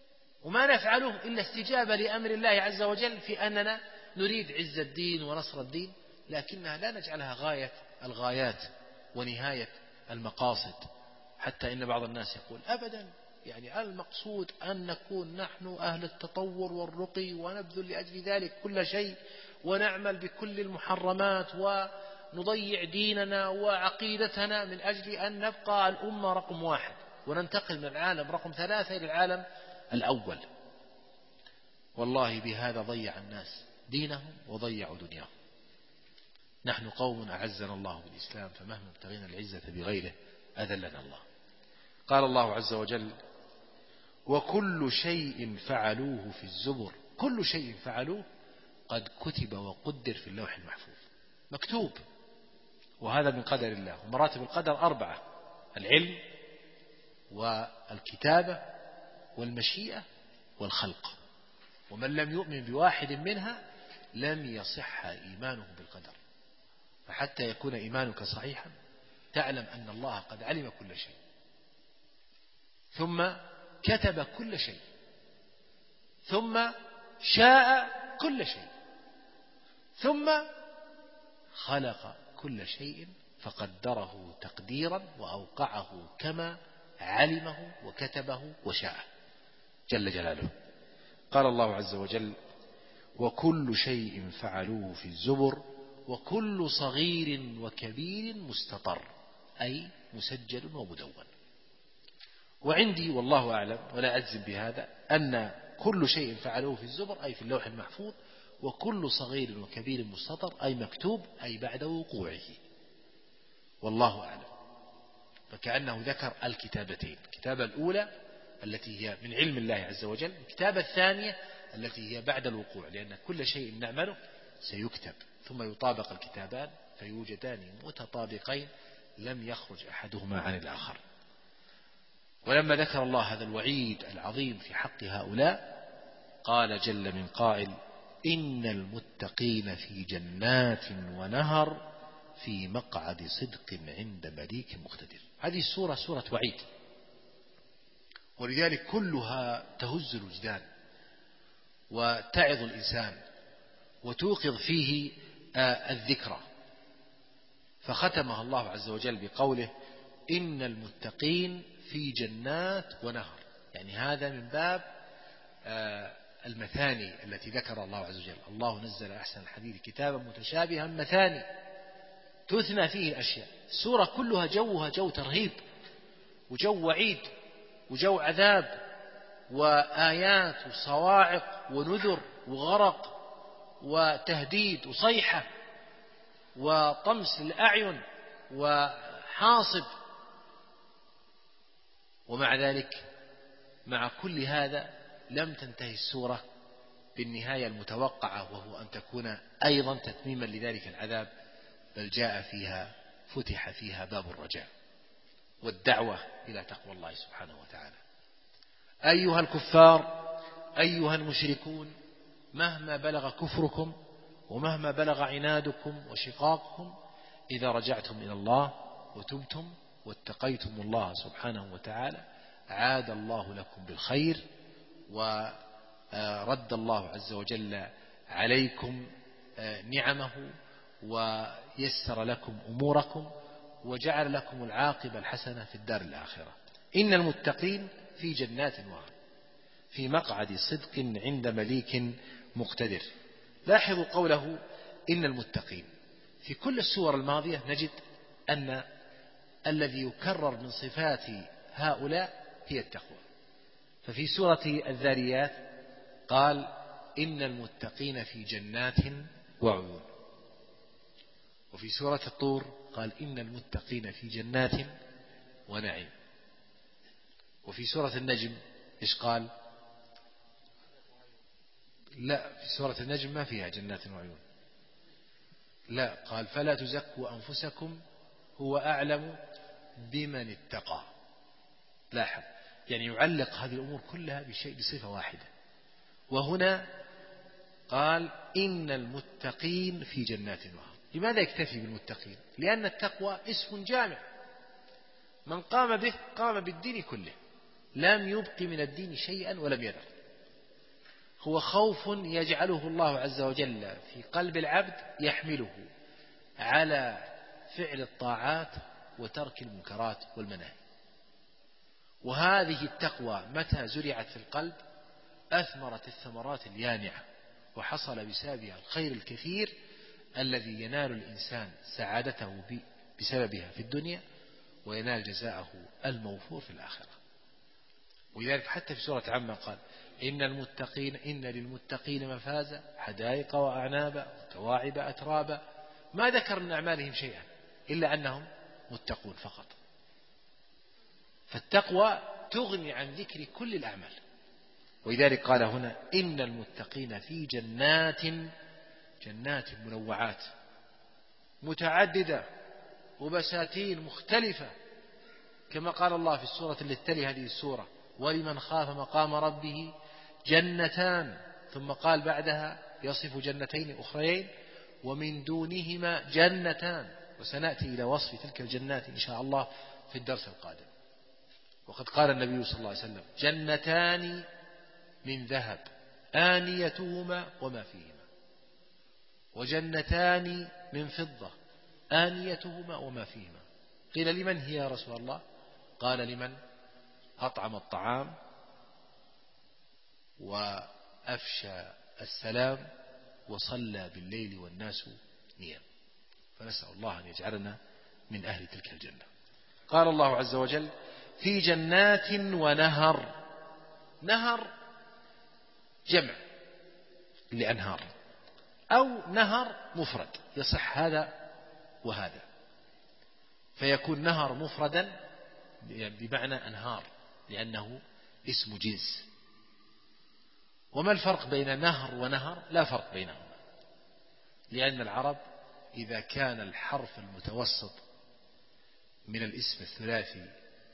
وما نفعله إلا استجابة لأمر الله عز وجل في أننا نريد عز الدين ونصر الدين، لكنها لا نجعلها غاية الغايات ونهاية المقاصد. حتى إن بعض الناس يقول أبدا، يعني المقصود أن نكون نحن أهل التطور والرقي ونبذل لأجل ذلك كل شيء ونعمل بكل المحرمات ونضيع ديننا وعقيدتنا من أجل أن نبقى الأمة رقم 1 وننتقل من العالم رقم 3 إلى العالم الأول. والله بهذا ضيع الناس دينهم وضيعوا دنياهم. نحن قوم أعزنا الله بالإسلام، فمهما ابتغينا العزة بغيره أذلنا الله. قال الله عز وجل: وكل شيء فعلوه في الزبر. كل شيء فعلوه قد كتب وقدر في اللوح المحفوظ، مكتوب. وهذا من قدر الله. ومراتب القدر 4: العلم والكتابة والمشيئة والخلق. ومن لم يؤمن بواحد منها لم يصح إيمانه بالقدر. فحتى يكون إيمانك صحيحا تعلم أن الله قد علم كل شيء، ثم كتب كل شيء، ثم شاء كل شيء، ثم خلق كل شيء فقدره تقديرا وأوقعه كما علمه وكتبه وشاء جل جلاله. قال الله عز وجل: وكل شيء فعلوه في الزبر وكل صغير وكبير مستطر، أي مسجل ومدون. وعندي والله أعلم ولا أجزم بهذا أن كل شيء فعلوه في الزبر أي في اللوح المحفوظ، وكل صغير وكبير مستطر أي مكتوب أي بعد وقوعه، والله أعلم. فكأنه ذكر الكتابتين: الكتابة الأولى التي هي من علم الله عز وجل، والكتابة الثانية التي هي بعد الوقوع، لأن كل شيء نعمله سيكتب ثم يطابق الكتابان فيوجدان متطابقين لم يخرج أحدهما عن الآخر. ولما ذكر الله هذا الوعيد العظيم في حق هؤلاء قال جل من قائل: إن المتقين في جنات ونهر في مقعد صدق عند مليك مقتدر. هذه السورة سورة وعيد، ولذلك كلها تهز الوجدان وتعظ الإنسان وتوقظ فيه الذكرى. فختمها الله عز وجل بقوله: إن المتقين في جنات ونهر. يعني هذا من باب المثاني التي ذكر الله عز وجل. الله نزل أحسن الحديث كتابا متشابها مثاني تثنى فيه الأشياء. السورة كلها جوها جو ترهيب وجو وعيد وجو عذاب وآيات وصواعق ونذر وغرق وتهديد وصيحة وطمس الأعين وحاصب. ومع ذلك مع كل هذا لم تنتهي السورة بالنهاية المتوقعة، وهو أن تكون أيضا تتميما لذلك العذاب، بل جاء فيها فتح فيها باب الرجاء والدعوة إلى تقوى الله سبحانه وتعالى. أيها الكفار، أيها المشركون، مهما بلغ كفركم ومهما بلغ عنادكم وشقاقكم، إذا رجعتم إلى الله وتبتم واتقيتم الله سبحانه وتعالى عاد الله لكم بالخير، ورد الله عز وجل عليكم نعمه ويسر لكم أموركم وجعل لكم العاقبة الحسنة في الدار الآخرة. إن المتقين في جنات ونهر في مقعد صدق عند مليك مقتدر. لاحظوا قوله إن المتقين. في كل السور الماضية نجد أن الذي يكرر من صفات هؤلاء هي التقوى. ففي سورة الذاريات قال: إن المتقين في جنات وعيون. وفي سورة الطور قال: إن المتقين في جنات ونعيم. وفي سورة النجم إيش قال؟ لا، في سورة النجم ما فيها جنات وعيون. لا، قال: فلا تزكوا أنفسكم هو أعلم بمن اتقى. لاحظ، يعني يعلق هذه الأمور كلها بصفة واحدة. وهنا قال: إن المتقين في جنات ونهر. لماذا يكتفي بالمتقين؟ لأن التقوى اسم جامع، من قام به قام بالدين كله، لم يبق من الدين شيئا ولم يذر. هو خوف يجعله الله عز وجل في قلب العبد يحمله على فعل الطاعات وترك المنكرات والمناهي. وهذه التقوى متى زرعت في القلب أثمرت الثمرات اليانعة، وحصل بسببها الخير الكثير الذي ينال الإنسان سعادته بسببها في الدنيا، وينال جزاءه الموفور في الآخرة. ولذلك حتى في سورة عامة قال إن للمتقين مفازا حدائق وأعنابا وكواعب أترابا، ما ذكر من أعمالهم شيئا إلا أنهم متقون فقط. فالتقوى تغني عن ذكر كل الأعمال. ولذلك قال هنا إن المتقين في جنات منوعات متعددة وبساتين مختلفة، كما قال الله في السورة التي تلي هذه السورة ولمن خاف مقام ربه جنتان، ثم قال بعدها يصف جنتين أخرين ومن دونهما جنتان، وسنأتي إلى وصف تلك الجنات إن شاء الله في الدرس القادم. وقد قال النبي صلى الله عليه وسلم جنتان من ذهب آنيتهما وما فيهما، وجنتان من فضة آنيتهما وما فيهما. قيل لمن هي يا رسول الله؟ قال لمن أطعم الطعام وأفشى السلام وصلى بالليل والناس نيام. فنسأل الله أن يجعلنا من أهل تلك الجنة. قال الله عز وجل في جنات ونهر. نهر جمع لأنهار، أو نهر مفرد يصح هذا وهذا، فيكون نهر مفردا بمعنى أنهار لأنه اسم جنس. وما الفرق بين نهر ونهر؟ لا فرق بينهما، لأن العرب إذا كان الحرف المتوسط من الاسم الثلاثي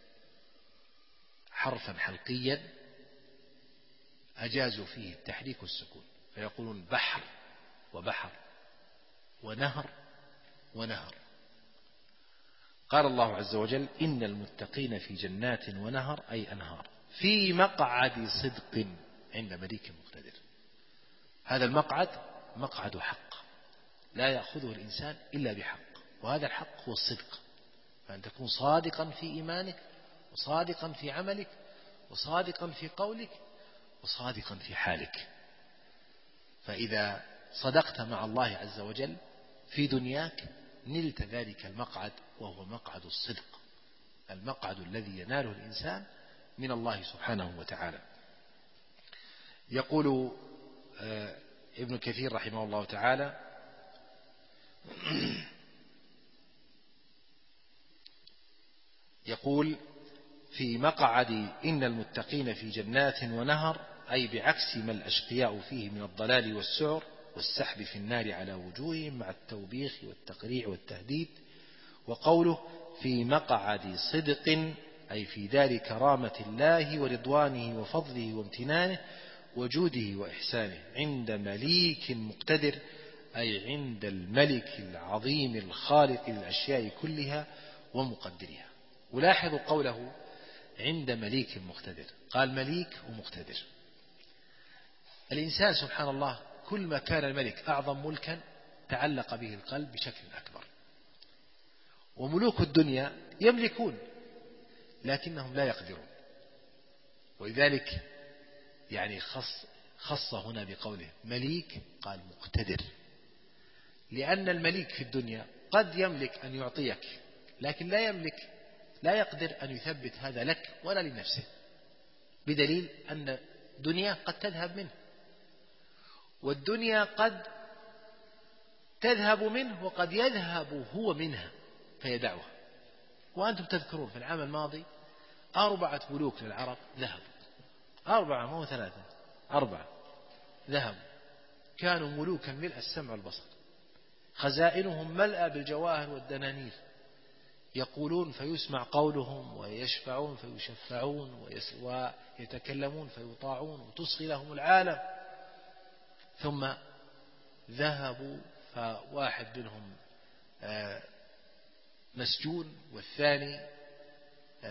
حرفا حلقيا أجازوا فيه التحريك والسكون، فيقولون بحر وبحر ونهر ونهر. قال الله عز وجل إن المتقين في جنات ونهر أي أنهار في مقعد صدق عند مليك مقتدر. هذا المقعد مقعد حق لا يأخذه الإنسان إلا بحق، وهذا الحق هو الصدق، فأن تكون صادقا في إيمانك وصادقا في عملك وصادقا في قولك وصادقا في حالك. فإذا صدقت مع الله عز وجل في دنياك نلت ذلك المقعد، وهو مقعد الصدق، المقعد الذي يناله الإنسان من الله سبحانه وتعالى. يقول ابن كثير رحمه الله تعالى يقول في مقعد إن المتقين في جنات ونهر أي بعكس ما الأشقياء فيه من الضلال والسعر والسحب في النار على وجوههم مع التوبيخ والتقريع والتهديد. وقوله في مقعد صدق أي في دار كرامة الله ورضوانه وفضله وامتنانه وجوده وإحسانه عند مليك مقتدر أي عند الملك العظيم الخالق للأشياء كلها ومقدرها. ولاحظوا قوله عند مليك مقتدر، قال مليك ومقتدر. الإنسان سبحان الله كل ما كان الملك أعظم ملكا تعلق به القلب بشكل أكبر. وملوك الدنيا يملكون لكنهم لا يقدرون، ولذلك يعني خص هنا بقوله مليك قال مقتدر، لأن المليك في الدنيا قد يملك أن يعطيك لكن لا يقدر أن يثبت هذا لك ولا لنفسه، بدليل أن الدنيا قد تذهب منه، والدنيا قد تذهب منه وقد يذهب هو منها فيدعوها. وأنتم تذكرون في العام الماضي 4 ملوك للعرب ذهبوا، 4 مو 3، 4 ذهبوا، كانوا ملوكا ملء السمع والبصر، خزائنهم ملأى بالجواهر والدنانير، يقولون فيسمع قولهم ويشفعون فيشفعون ويتكلمون فيطاعون وتصغي لهم العالم. ثم ذهبوا فواحد منهم مسجون، والثاني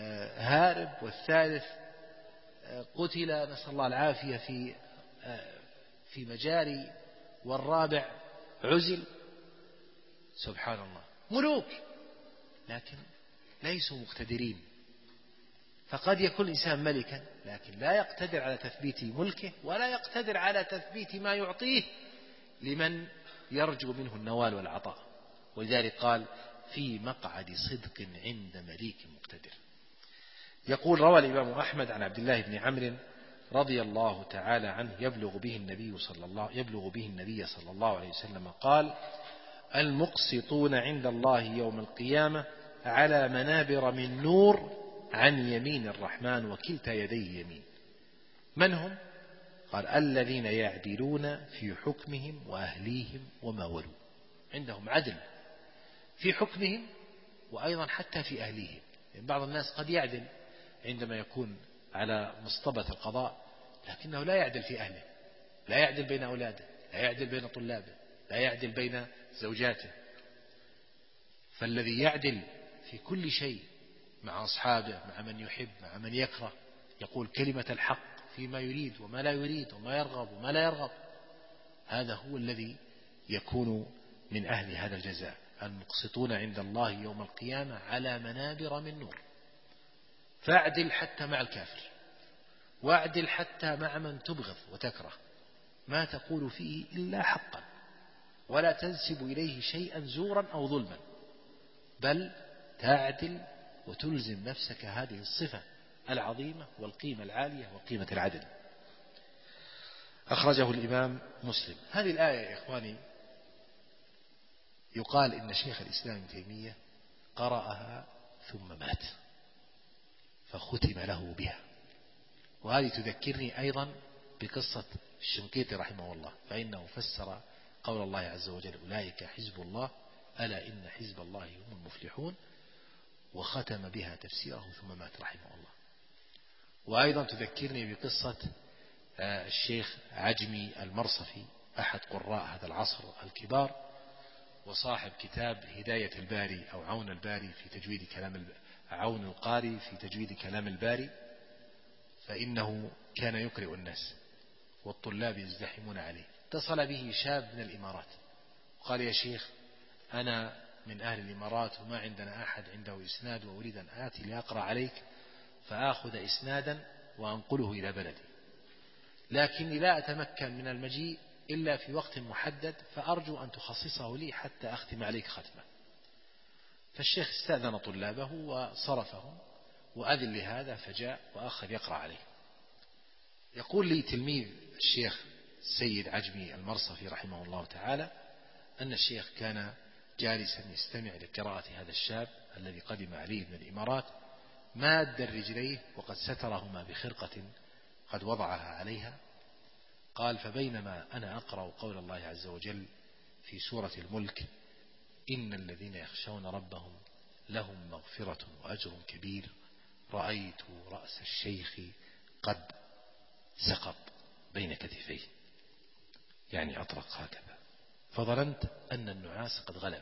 هارب، والثالث قتل نسأل الله العافية في في مجاري والرابع عزل. سبحان الله، ملوك لكن ليسوا مقتدرين. فقد يكون الإنسان ملكا لكن لا يقتدر على تثبيت ملكه ولا يقتدر على تثبيت ما يعطيه لمن يرجو منه النوال والعطاء. ولذلك قال في مقعد صدق عند مليك مقتدر. يقول روى الإمام أحمد عن عبد الله بن عمرو رضي الله تعالى عنه يبلغ به النبي صلى الله عليه وسلم قال المقسطون عند الله يوم القيامة على منابر من نور عن يمين الرحمن وكلتا يديه يمين. من هم؟ قال الذين يعدلون في حكمهم وأهليهم وما ولوا. عندهم عدل في حكمهم وأيضا حتى في أهليهم. يعني بعض الناس قد يعدل عندما يكون على مصطبة القضاء لكنه لا يعدل في أهله، لا يعدل بين أولاده، لا يعدل بين طلابه، لا يعدل بين زوجاته. فالذي يعدل في كل شيء مع أصحابه، مع من يحب، مع من يكره، يقول كلمة الحق فيما يريد وما لا يريد وما يرغب وما لا يرغب، هذا هو الذي يكون من أهل هذا الجزاء. المقسطون عند الله يوم القيامة على منابر من نور. فاعدل حتى مع الكافر، واعدل حتى مع من تبغض وتكره، ما تقول فيه إلا حقا، ولا تنسب إليه شيئا زورا أو ظلما، بل تعدل وتلزم نفسك هذه الصفة العظيمة والقيمة العالية وقيمة العدل. أخرجه الإمام مسلم. هذه الآية يا إخواني يقال إن شيخ الإسلام ابن تيمية قرأها ثم مات فختم له بها. وهذه تذكرني أيضا بقصة الشنقيطي رحمه الله، فإنه فسر قول الله عز وجل أولئك حزب الله ألا إن حزب الله هم المفلحون، وختم بها تفسيره ثم مات رحمه الله. وأيضا تذكرني بقصة الشيخ عجمي المرصفي أحد قراء هذا العصر الكبار، وصاحب كتاب هداية الباري أو عون الباري في تجويد عون القاري في تجويد كلام الباري. فإنه كان يقرئ الناس والطلاب يزدحمون عليه. اتصل به شاب من الإمارات وقال يا شيخ أنا من أهل الإمارات وما عندنا أحد عنده إسناد وأريد أن آتي لأقرأ عليك فآخذ إسنادا وأنقله إلى بلدي، لكني لا أتمكن من المجيء إلا في وقت محدد، فأرجو أن تخصصه لي حتى أختم عليك ختمة. فالشيخ استأذن طلابه وصرفهم وأذن لهذا، فجاء وآخر يقرأ عليه. يقول لي تلميذ الشيخ السيد عجمي المرصفي رحمه الله تعالى أن الشيخ كان جالسا يستمع لقراءة هذا الشاب الذي قدم عليه من الإمارات، ماد رجليه وقد سترهما بخرقة قد وضعها عليها. قال فبينما أنا أقرأ قول الله عز وجل في سورة الملك إن الذين يخشون ربهم لهم مغفرة وأجر كبير، رأيت رأس الشيخ قد سقط بين كتفيه، يعني أطرق هكذا، فظننت أن النعاس قد غلب،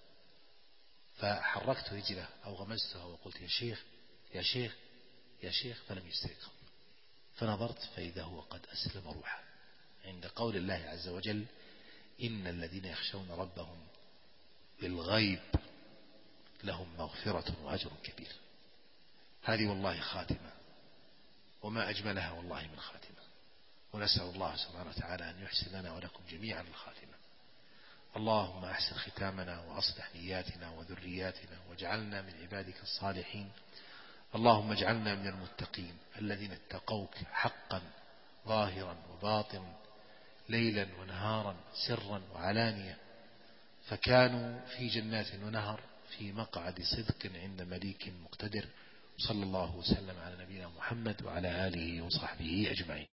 فحركت رجله أو غمزتها وقلت يا شيخ يا شيخ يا شيخ، فلم يستيقظ. فنظرت فإذا هو قد أسلم روحه عند قول الله عز وجل إن الذين يخشون ربهم بالغيب لهم مغفرة وأجر كبير. هذه والله خاتمة، وما أجملها والله من خاتمة. ونسأل الله سبحانه وتعالى أن يحسن لنا ولكم جميعا الخاتمة. اللهم أحسن ختامنا وأصلح نياتنا وذرياتنا واجعلنا من عبادك الصالحين. اللهم اجعلنا من المتقين الذين اتقوك حقا ظاهرا وباطنا ليلا ونهارا سرا وعلانية، فكانوا في جنات ونهر في مقعد صدق عند مليك مقتدر. صلى الله وسلم على نبينا محمد وعلى آله وصحبه أجمعين.